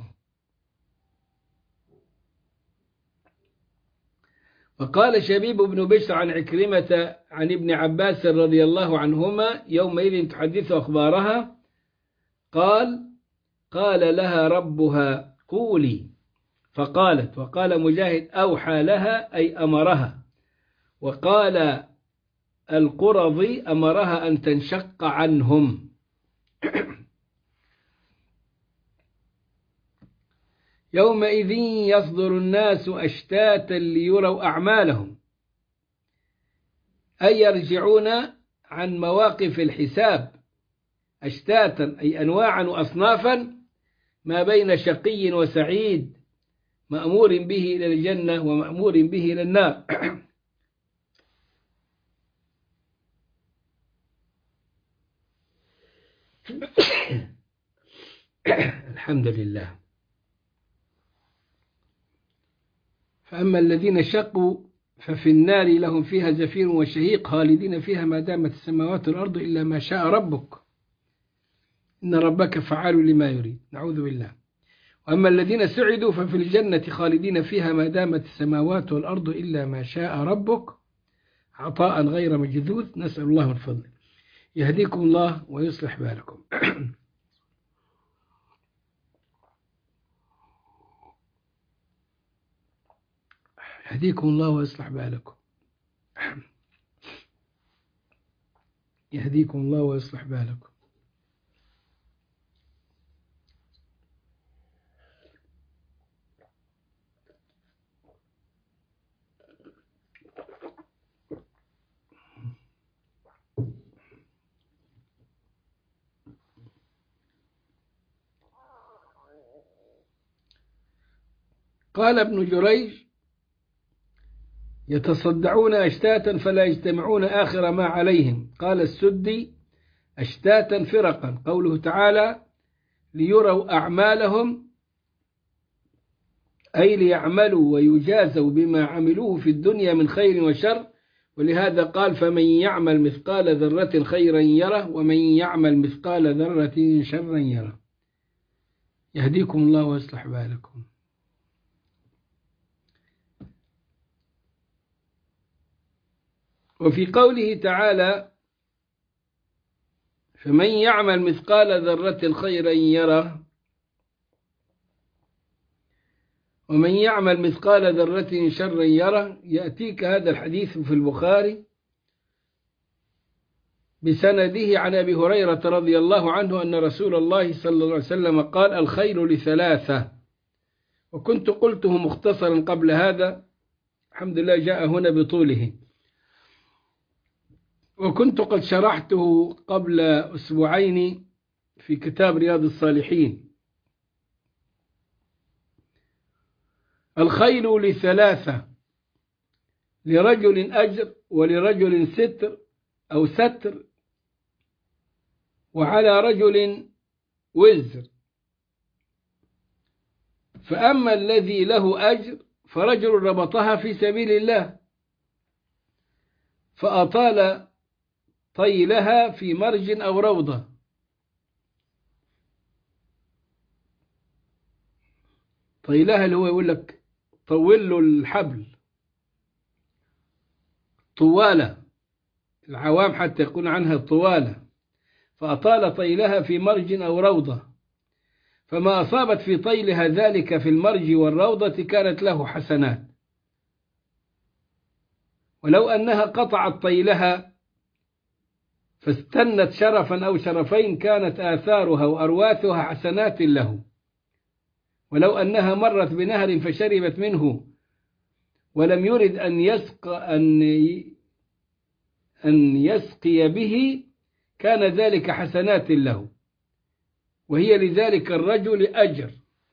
وقال شبيب بن بشر عن عكرمة عن ابن عباس رضي الله عنهما يومئذ تحدث أخبارها قال لها ربها قولي فقالت. وقال مجاهد أوحى لها أي أمرها. وقال القرظي أمرها أن تنشق عنهم. يومئذ يصدر الناس أشتاتا ليروا أعمالهم، أي يرجعون عن مواقف الحساب أشتاتا أي أنواعا وأصنافا، ما بين شقي وسعيد، مأمور به إلى الجنة ومأمور به إلى النار. الحمد لله. فأما الذين شقوا ففي النار لهم فيها زفير وشهيق خالدين فيها ما دامت السماوات والأرض إلا ما شاء ربك إن ربك فعال لما يريد. نعوذ بالله. وأما الذين سعدوا ففي الجنة خالدين فيها ما دامت السماوات والأرض إلا ما شاء ربك عطاء غير مجذوذ. نسأل الله من فضله. يهديكم الله ويصلح بالكم. يهديكم الله ويصلح بالكم. يهديكم الله ويصلح بالكم. قال ابن جريج: يتصدعون أشتاتا فلا يجتمعون آخر ما عليهم. قال السدي: أشتاتا فرقا. قوله تعالى: ليروا أعمالهم، أي ليعملوا ويجازوا بما عملوه في الدنيا من خير وشر. ولهذا قال: فمن يعمل مثقال ذرة خيرا يره ومن يعمل مثقال ذرة شرا يره. يهديكم الله ويصلح بالكم. وفي قوله تعالى: فمن يعمل مثقال ذرة خيرا يره ومن يعمل مثقال ذرة شرا يره، يأتيك هذا الحديث في البخاري بسنده عن أبي هريرة رضي الله عنه أن رسول الله صلى الله عليه وسلم قال: الخير لثلاثة. وكنت قلته مختصرا قبل هذا، الحمد لله جاء هنا بطوله، وكنت قد شرحته قبل أسبوعين في كتاب رياض الصالحين. الخير لثلاثة: لرجل أجر، ولرجل ستر أو ستر، وعلى رجل وزر. فأما الذي له أجر فرجل ربطها في سبيل الله فأطال طيلها في مرج أو روضة. طيلها اللي هو يقول لك طول له الحبل، طوالة، العوام حتى يقول عنها طوالة. فأطال طيلها في مرج أو روضة، فما أصابت في طيلها ذلك في المرج والروضة كانت له حسنات. ولو أنها قطعت طيلها فاستنت شرفا أو شرفين كانت آثارها وأرواثها حسنات له. ولو أنها مرت بنهر فشربت منه ولم يرد أن يسقي به كان ذلك حسنات له، وهي لذلك الرجل أجر،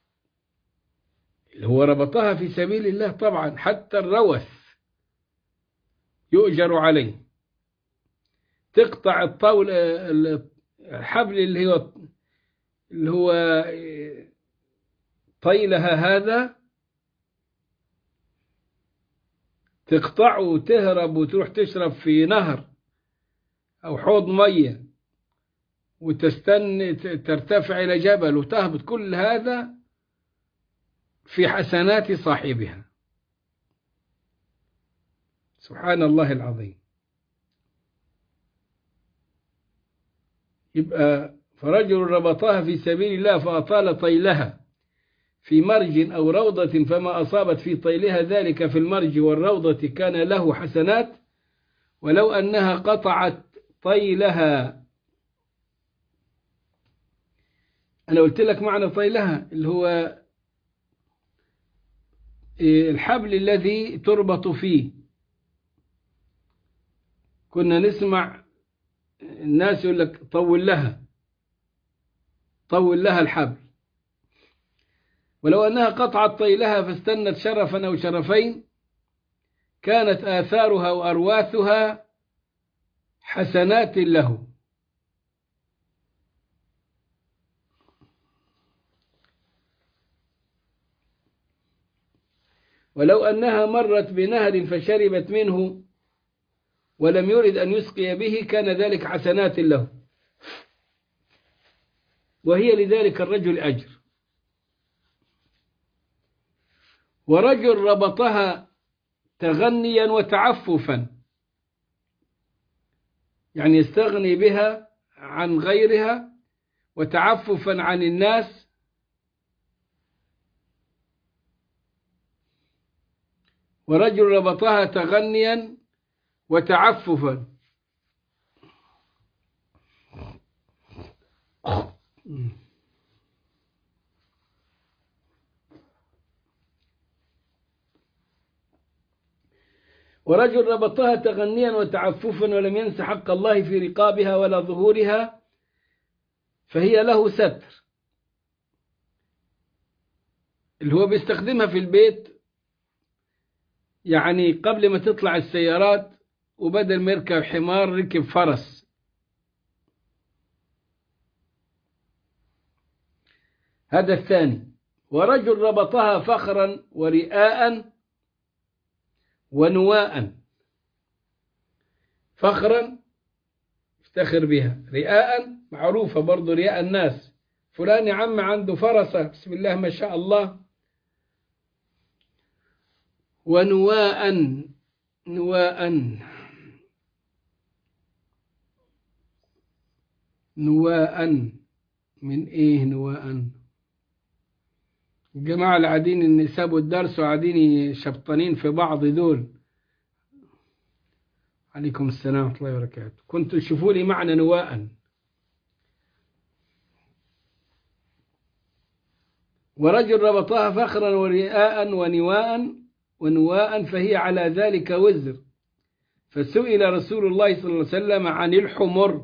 اللي هو ربطها في سبيل الله. طبعا حتى الروث يؤجر عليه. تقطع الطول الحبل اللي هو طيلها هذا، تقطعه وتهرب وتروح تشرب في نهر أو حوض مية وتستنى ترتفع إلى جبل وتهبط، كل هذا في حسنات صاحبها. سبحان الله العظيم. يبقى فرجل ربطها في سبيل الله فأطال طيلها في مرج أو روضة فما أصابت في طيلها ذلك في المرج والروضة كان له حسنات. ولو أنها قطعت طيلها، أنا قلت لك معنى طيلها اللي هو الحبل الذي تربط فيه. كنا نسمع الناس يقول لك طول لها الحبل. ولو أنها قطعت طيلها فاستنت شرفا أو شرفين كانت آثارها وأرواثها حسنات له. ولو أنها مرت بنهر فشربت منه ولم يرد أن يسقي به كان ذلك حسنات له، وهي لذلك الرجل أجر. ورجل ربطها تغنيا وتعففا، يعني يستغني بها عن غيرها وتعففا عن الناس. ورجل ربطها تغنيا وتعففا. ورجل ربطها تغنيا وتعففا ولم ينس حق الله في رقابها ولا ظهورها فهي له ستر، اللي هو بيستخدمها في البيت، يعني قبل ما تطلع السيارات وبدل ما يركب حمار ركب فرس. هذا الثاني. ورجل ربطها فخرا ورئاء ونواء. فخرا افتخر بها، رئاء معروفة برضو رئاء الناس، فلان يا عم عنده فرسة بسم الله ما شاء الله. ونواء، نواء، نواء من ايه نواء؟ الجماعة اللي قاعدين اللي سابوا الدرس وقاعدين شبطانين في بعض دول. عليكم السلام ورحمة الله وبركاته. كنتوا تشوفوا لي معنى نواء. ورجل ربطها فخرا ورئاء ونواء فهي على ذلك وزر. فسئل رسول الله صلى الله عليه وسلم عن الحمر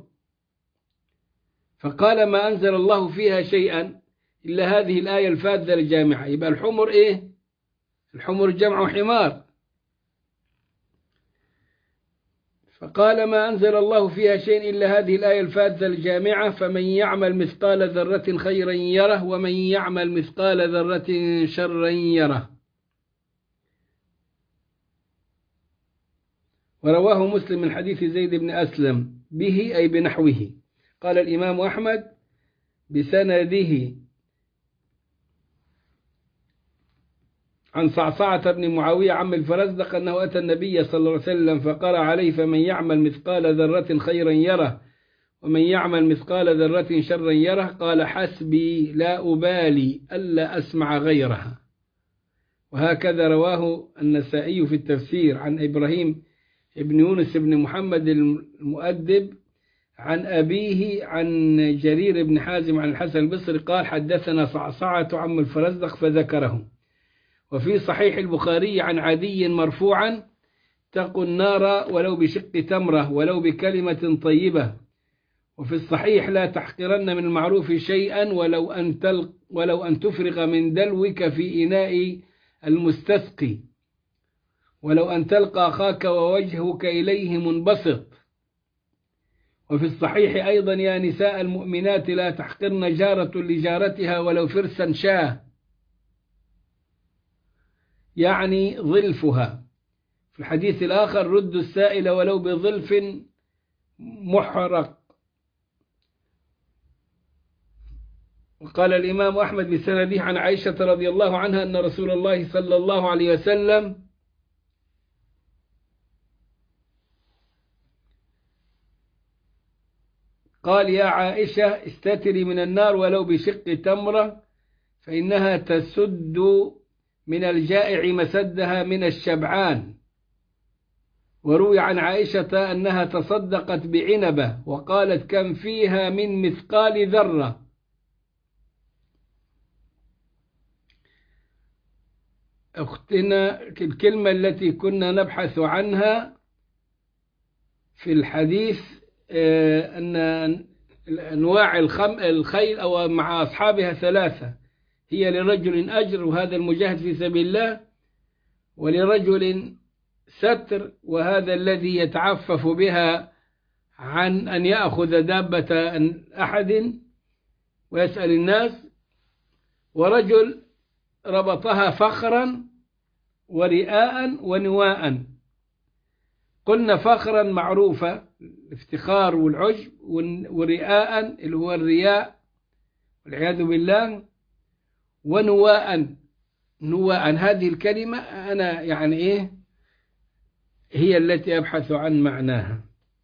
فقال ما أنزل الله فيها شيئا إلا هذه الآية الفاذة الجامعة. يبقى الحمر إيه؟ الحمر جمع حمار. فقال ما أنزل الله فيها شيء إلا هذه الآية الفاذة الجامعة فمن يعمل مثقال ذرة خيرا يره ومن يعمل مثقال ذرة شرا يره. ورواه مسلم من حديث زيد بن أسلم به أي بنحوه. قال الإمام أحمد بسنده عن صعصعة بن معاوية عم الفرزدق أنه أتى النبي صلى الله عليه وسلم فقرأ عليه فمن يعمل مثقال ذرة خيرا يره ومن يعمل مثقال ذرة شرا يره. قال حسبي لا أبالي ألا أسمع غيرها. وهكذا رواه النسائي في التفسير عن إبراهيم ابن يونس بن محمد المؤدب عن أبيه عن جرير بن حازم عن الحسن البصري قال حدثنا صعصعة عم الفرزدق فذكره. وفي صحيح البخاري عن عدي مرفوعا اتقوا النار ولو بشق تمرة ولو بكلمة طيبة. وفي الصحيح لا تحقرن من المعروف شيئا ولو أن تفرغ من دلوك في إناء المستسقي ولو أن تلقى أخاك ووجهك إليه منبسط. وفي الصحيح أيضا يا نساء المؤمنات لا تحقرن جارة لجارتها ولو فرسا شاه، يعني ظلفها. في الحديث الآخر ردوا السائل ولو بظلف محرق. وقال الإمام أحمد بسنده عن عائشة رضي الله عنها أن رسول الله صلى الله عليه وسلم قال يا عائشة استتري من النار ولو بشق تمرة فإنها تسد من الجائع مسدها من الشبعان. وروي عن عائشة أنها تصدقت بعنبة وقالت كم فيها من مثقال ذرة. أختنا الكلمة التي كنا نبحث عنها في الحديث أن أنواع الخيل أو مع أصحابها ثلاثة، هي لرجل أجر وهذا المجاهد في سبيل الله، ولرجل ستر وهذا الذي يتعفف بها عن أن يأخذ دابة أحد ويسأل الناس، ورجل ربطها فخرا ورئاء ونواء. قلنا فخرا معروفة الافتخار والعجب، ورئاء اللي هو الرياء والعياذ بالله، ونواء نواء هذه الكلمة أنا يعني إيه هي التي أبحث عن معناها.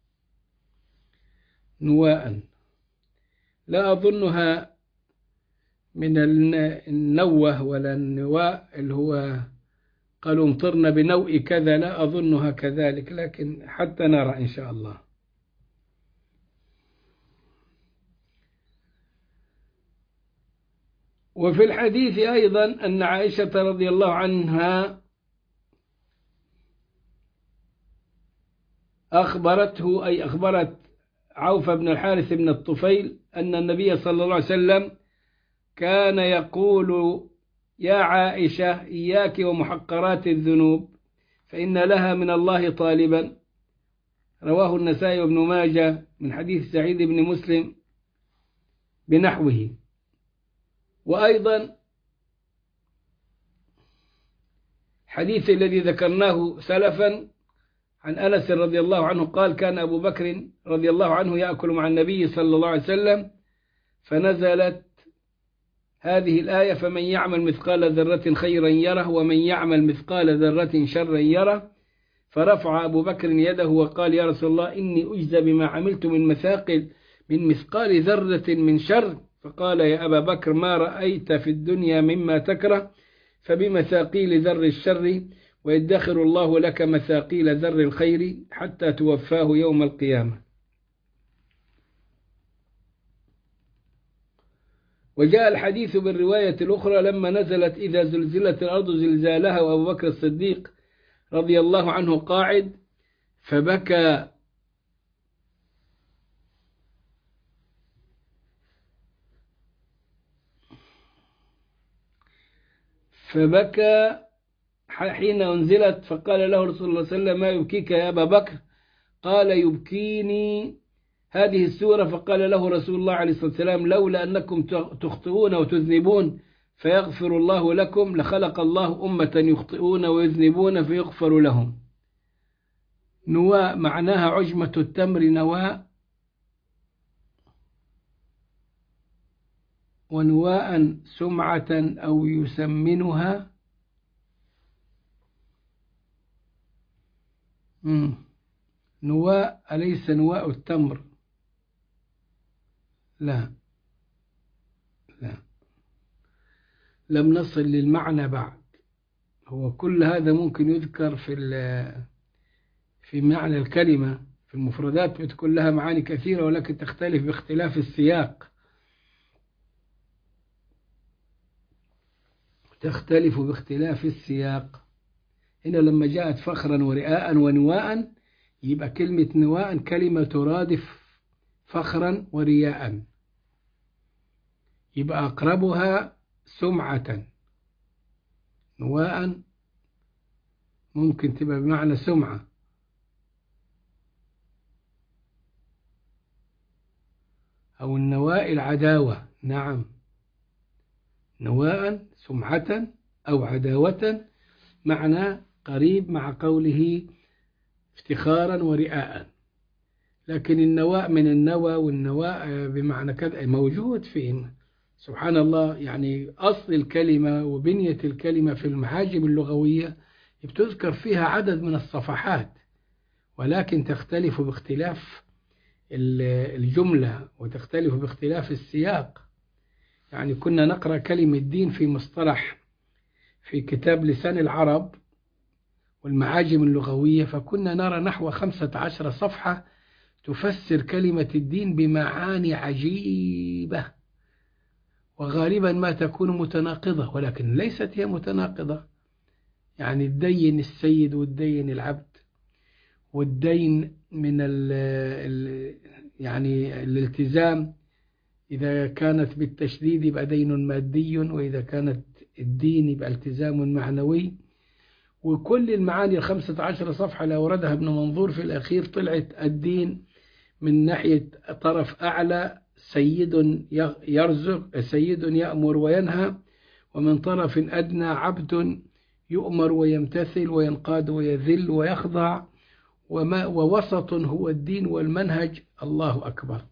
نواء لا أظنها من النوة ولا النواء اللي هو قالوا امطرنا بنوء كذا، لا أظنها كذلك، لكن حتى نرى إن شاء الله. وفي الحديث أيضا أن عائشة رضي الله عنها أخبرته، أي أخبرت عوف بن الحارث بن الطفيل أن النبي صلى الله عليه وسلم كان يقول: يا عائشة إياك ومحقرات الذنوب فإن لها من الله طالبا. رواه النسائي وابن ماجه من حديث سعيد بن مسلم بنحوه. وأيضا حديث الذي ذكرناه سلفا عن أنس رضي الله عنه قال: كان أبو بكر رضي الله عنه يأكل مع النبي صلى الله عليه وسلم فنزلت هذه الآية: فمن يعمل مثقال ذرة خيرا يره ومن يعمل مثقال ذرة شرا يره. فرفع أبو بكر يده وقال: يا رسول الله إني أجزى بما عملت من مثقال ذرة من شر. فقال: يا أبا بكر ما رأيت في الدنيا مما تكره، فبمثاقيل ذر الشر ويدخر الله لك مثاقيل ذر الخير حتى توفاه يوم القيامة. وجاء الحديث بالرواية الأخرى لما نزلت: إذا زلزلت الأرض زلزالها، وأبو بكر الصديق رضي الله عنه قاعد فبكى حين أنزلت. فقال له رسول الله صلى الله عليه وسلم: ما يبكيك يا أبا بكر؟ قال: يبكيني هذه السورة. فقال له رسول الله عليه الصلاة والسلام: لولا أنكم تخطئون وتذنبون فيغفر الله لكم لخلق الله أمة يخطئون ويذنبون فيغفر لهم. نواء معناها عجمة التمر نواء، ونواء سمعة أو يسمنها. نواء أليس نواء التمر؟ لا، لم نصل للمعنى بعد. هو كل هذا ممكن يذكر في معنى الكلمة. في المفردات بتكون لها معاني كثيرة، ولكن تختلف باختلاف السياق، هنا لما جاءت فخرا ورئاء ونواء، يبقى كلمة نواء كلمة ترادف فخرا ورياء، يبقى أقربها سمعة. نواء ممكن تبقى بمعنى سمعة، أو النواء العداوة. نعم، نواء سمعة أو عداوة، معنى قريب مع قوله افتخارا ورئاء. لكن النواء من النوى، والنواء بمعنى كذا موجود في سبحان الله. يعني أصل الكلمة وبنية الكلمة في المعاجم اللغوية بتذكر فيها عدد من الصفحات، ولكن تختلف باختلاف الجملة وتختلف باختلاف السياق. يعني كنا نقرأ كلمة دين في مصطلح في كتاب لسان العرب والمعاجم اللغوية، فكنا نرى نحو 15 صفحة تفسر كلمة الدين بمعاني عجيبة، وغالبا ما تكون متناقضة، ولكن ليست هي متناقضة. يعني الدين السيد والدين العبد، والدين من يعني الالتزام، إذا كانت بالتشديد يبقى دين مادي، وإذا كانت الدين يبقى التزام معنوي. وكل المعاني 15 صفحة اللي أوردها ابن منظور في الأخير طلعت الدين من ناحية طرف أعلى سيد يرزق، سيد يأمر وينهى، ومن طرف أدنى عبد يؤمر ويمتثل وينقاد ويذل ويخضع، ووسط هو الدين والمنهج. الله أكبر.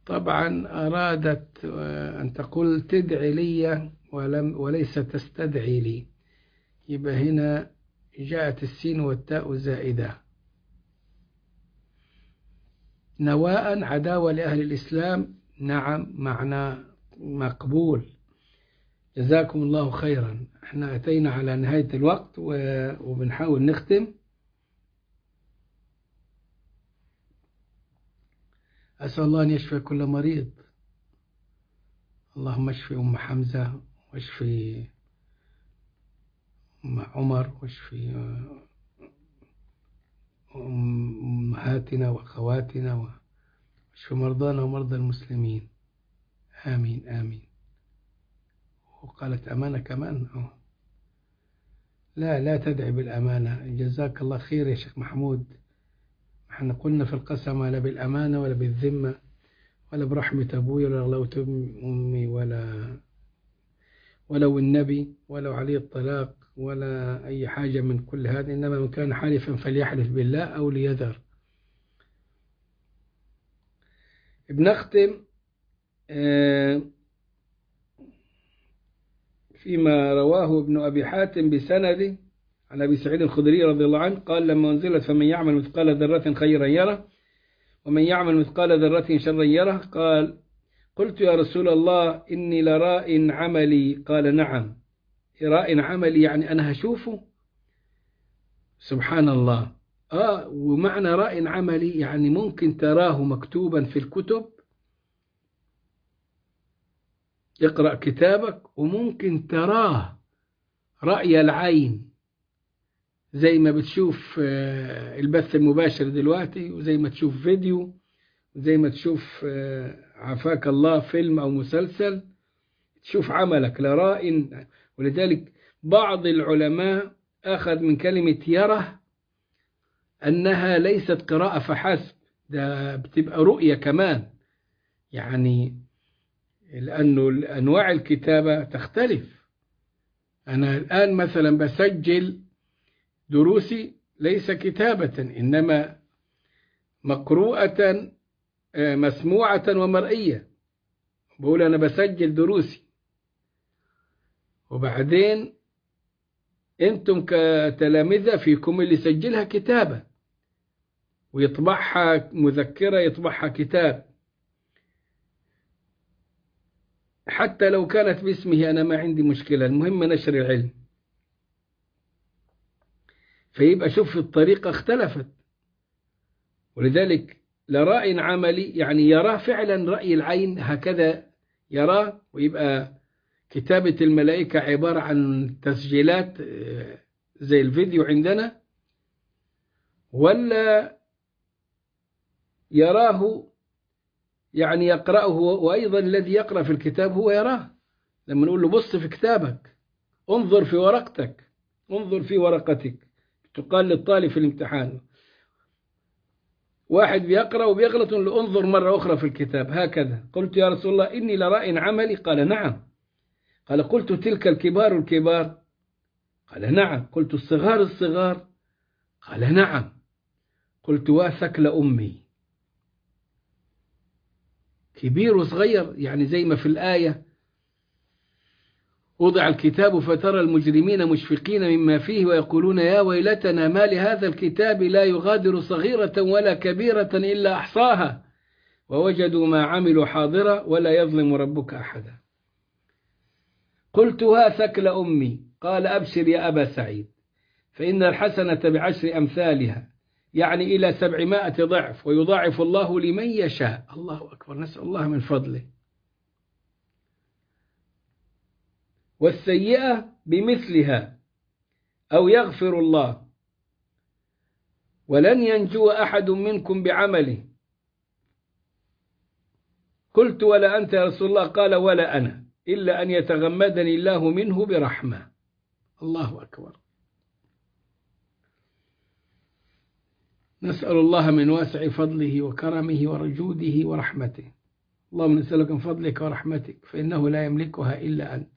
طبعا أرادت أن تقول تدعي لي وليس تستدعي لي، يبقى هنا جاءت السين والتاء زائدة. نواء عداوة لأهل الإسلام، نعم، معنى مقبول. جزاكم الله خيرا. احنا أتينا على نهاية الوقت وبنحاول نختم. أسأل الله أن يشفي كل مريض. اللهم اشفي أم حمزة، واشفي أم عمر، واشفي أمهاتنا وأخواتنا، واشفي مرضانا ومرضى المسلمين. آمين آمين. وقالت أمانة كمان. لا تدعي بالأمانة. جزاك الله خير يا شيخ محمود. احنا قلنا في القسم ولا بالأمانة ولا بالذمة ولا برحمة أبوي ولا غلاوة أمي ولو النبي ولو عليه الطلاق ولا أي حاجة من كل هذا، إنما من كان حالفا فليحلف بالله أو ليذر. بنختم فيما رواه ابن أبي حاتم بسنده عن أبي سعيد الخدري رضي الله عنه قال: لما أنزلت فمن يعمل مثقال ذرة خيرا يره ومن يعمل مثقال ذرة شرا يره، قال: قلت يا رسول الله إني لراء عملي. قال: نعم. راء عملي يعني أنا هشوفه. سبحان الله. ومعنى راء عملي يعني ممكن تراه مكتوبا في الكتب، اقرأ كتابك، وممكن تراه رأي العين زي ما بتشوف البث المباشر دلوقتي، وزي ما تشوف فيديو، وزي ما تشوف عافاك الله فيلم أو مسلسل، تشوف عملك لراء. ولذلك بعض العلماء أخذ من كلمة يره أنها ليست قراءة فحسب، ده بتبقى رؤية كمان، يعني لأنه أنواع الكتابة تختلف. أنا الآن مثلا بسجل دروسي ليس كتابة، إنما مقروءة مسموعة ومرئية. بقول أنا بسجل دروسي، وبعدين أنتم كتلامذة فيكم اللي يسجلها كتابة ويطبعها مذكرة، يطبعها كتاب، حتى لو كانت باسمه أنا ما عندي مشكلة، المهم نشر العلم. فيبقى شوف الطريقة اختلفت. ولذلك لراء عملي يعني يراه فعلا رأي العين هكذا يراه، ويبقى كتابة الملائكة عبارة عن تسجيلات زي الفيديو عندنا، ولا يراه يعني يقرأه، وأيضا الذي يقرأ في الكتاب هو يراه. لما نقول له بص في كتابك، انظر في ورقتك، انظر في ورقتك، تقال للطالب في الامتحان. واحد بيقرأ وبيغلط، نقول له انظر مرة أخرى في الكتاب هكذا. قلت يا رسول الله إني لراء عملي. قال: نعم. قال: قلت تلك الكبار الكبار؟ قال: نعم. قلت الصغار الصغار؟ قال: نعم. قلت واثك لأمي. كبير وصغير يعني زي ما في الآية: وضع الكتاب فترى المجرمين مشفقين مما فيه ويقولون يا ويلتنا ما لهذا الكتاب لا يغادر صغيرة ولا كبيرة إلا أحصاها ووجدوا ما عملوا حاضرا ولا يظلم ربك أحدا. قلت ثكل أمي. قال: أبشر يا أبا سعيد، فإن الحسنة بعشر أمثالها، يعني إلى 700 ضعف، ويضاعف الله لمن يشاء. الله أكبر، نسأل الله من فضله. والسيئة بمثلها أو يغفر الله، ولن ينجو أحد منكم بعمله. قلت: ولا أنت يا رسول الله؟ قال: ولا أنا، إلا أن يتغمدني الله منه برحمة. الله أكبر. نسأل الله من واسع فضله وكرمه وجوده ورحمته. اللهم نسألك من فضلك ورحمتك، فإنه لا يملكها إلا أنت.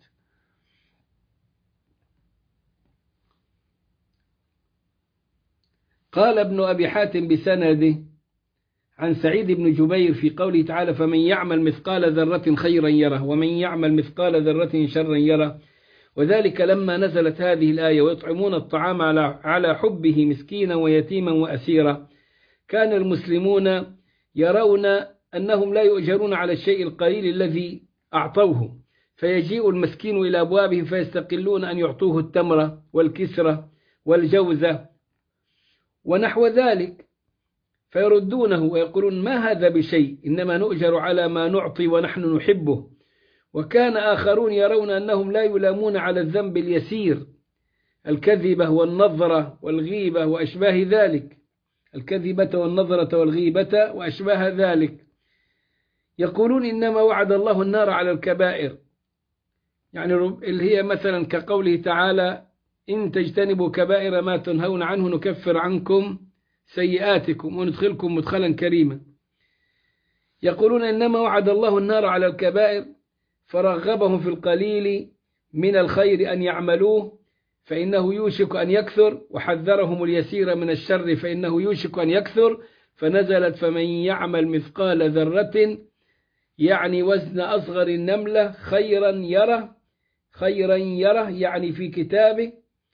قال ابن أبي حاتم بسنده عن سعيد بن جبير في قوله تعالى فمن يعمل مثقال ذرة خيرا يره ومن يعمل مثقال ذرة شرا يره، وذلك لما نزلت هذه الآية ويطعمون الطعام على حبه مسكينا ويتيما وأسيرا، كان المسلمون يرون أنهم لا يؤجرون على الشيء القليل الذي أعطوه، فيجيء المسكين إلى أبوابهم فيستقلون أن يعطوه التمرة والكسرة والجوزة ونحو ذلك، فيردونه ويقولون ما هذا بشيء، إنما نؤجر على ما نعطي ونحن نحبه. وكان آخرون يرون أنهم لا يلامون على الذنب اليسير، الكذبة والنظرة والغيبة وأشباه ذلك، الكذبة والنظرة والغيبة وأشباه ذلك، يقولون إنما وعد الله النار على الكبائر، يعني اللي هي مثلا كقوله تعالى إن تجتنبوا كبائر ما تنهون عنه نكفر عنكم سيئاتكم وندخلكم مدخلا كريما. يقولون إنما وعد الله النار على الكبائر فرغبهم في القليل من الخير أن يعملوه فإنه يوشك أن يكثر، وحذرهم اليسير من الشر فإنه يوشك أن يكثر، فنزلت فمن يعمل مثقال ذرة يعني وزن أصغر النملة خيرا يره، خيرا يره يعني في كتابه،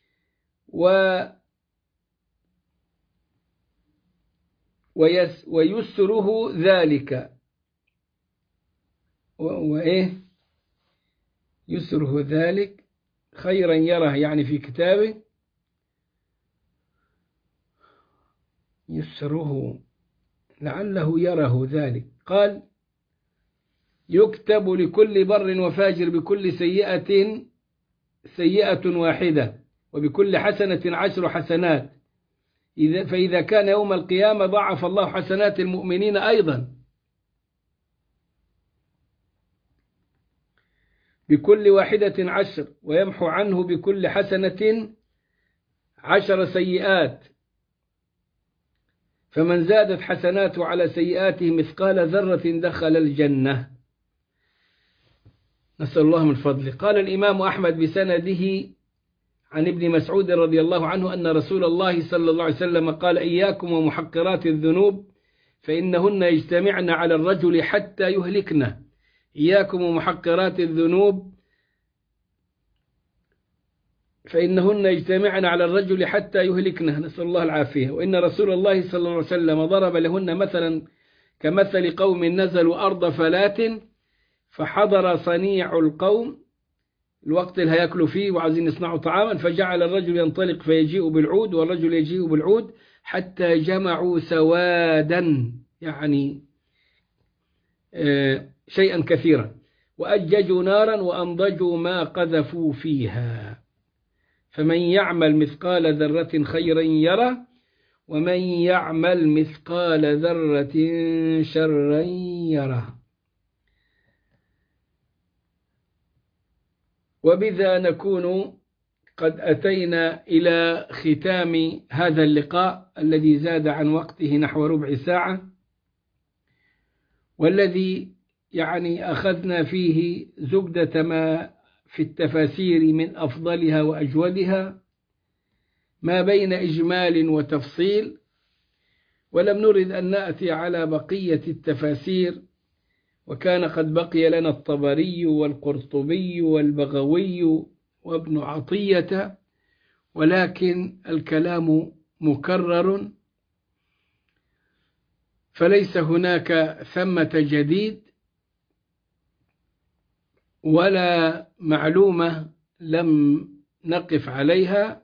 ويسره ذلك وإيه يسره ذلك خيرا يره يعني في كتابه، يسره لعله يره ذلك. قال يكتب لكل بر وفاجر بكل سيئة واحدة وبكل حسنة 10 حسنات، فإذا كان يوم القيامة ضاعف الله حسنات المؤمنين أيضا بكل واحدة 10 ويمحو عنه بكل حسنة 10 سيئات، فمن زادت حسناته على سيئاته مثقال ذرة دخل الجنة، نسأل الله من فضله. قال الإمام أحمد بسنده عن ابن مسعود رضي الله عنه أن رسول الله صلى الله عليه وسلم قال إياكم ومحقرات الذنوب فإنهن يجتمعن على الرجل حتى يهلكنه، إياكم ومحقرات الذنوب فإنهن يجتمعن على الرجل حتى يهلكنه، نسأل الله العافية. وإن رسول الله صلى الله عليه وسلم ضرب لهن مثلا كمثل قوم نزلوا أرض فلاة فحضر صنيع القوم الوقت اللي هياكلوا فيه وعايزين يصنعوا طعاما، فجعل الرجل ينطلق فيجيء بالعود والرجل يجيء بالعود حتى جمعوا سوادا يعني شيئا كثيرا، وأججوا نارا وأنضجوا ما قذفوا فيها، فمن يعمل مثقال ذرة خيرا يره ومن يعمل مثقال ذرة شرا يره. وبذا نكون قد أتينا إلى ختام هذا اللقاء الذي زاد عن وقته نحو ربع ساعة، والذي يعني أخذنا فيه زبدة ما في التفاسير من أفضلها وأجودها ما بين إجمال وتفصيل، ولم نرد أن نأتي على بقية التفاسير، وكان قد بقي لنا الطبري والقرطبي والبغوي وابن عطية، ولكن الكلام مكرر فليس هناك ثمة جديد ولا معلومة لم نقف عليها،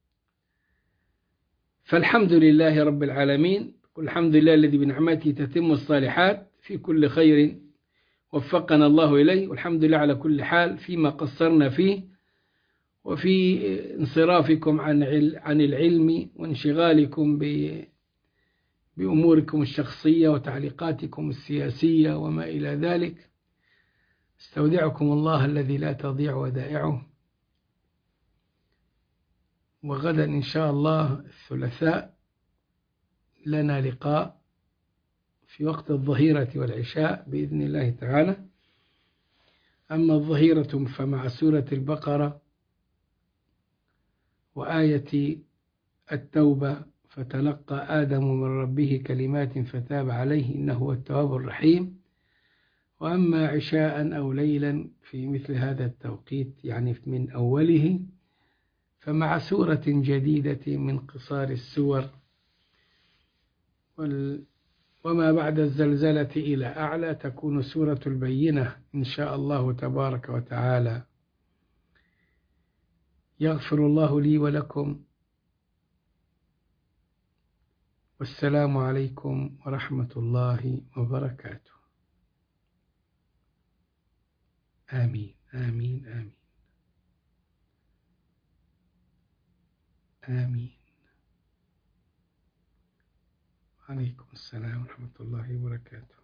فالحمد لله رب العالمين، والحمد لله الذي بنعمته تتم الصالحات، في كل خير وفقنا الله إليه، والحمد لله على كل حال فيما قصرنا فيه وفي انصرافكم عن العلم وانشغالكم بأموركم الشخصية وتعليقاتكم السياسية وما إلى ذلك. استودعكم الله الذي لا تضيع ودائعه، وغدا إن شاء الله الثلاثاء لنا لقاء في وقت الظهيرة والعشاء بإذن الله تعالى. أما الظهيرة فمع سورة البقرة وآية التوبة فتلقى آدم من ربه كلمات فتاب عليه إنه هو التواب الرحيم. وأما عشاء أو ليلا في مثل هذا التوقيت يعني من أوله، فمع سورة جديدة من قصار السور، وما بعد الزلزلة إلى أعلى تكون سورة البينة إن شاء الله تبارك وتعالى. يغفر الله لي ولكم، والسلام عليكم ورحمة الله وبركاته. آمين آمين آمين آمين. عليكم السلام ورحمة الله وبركاته.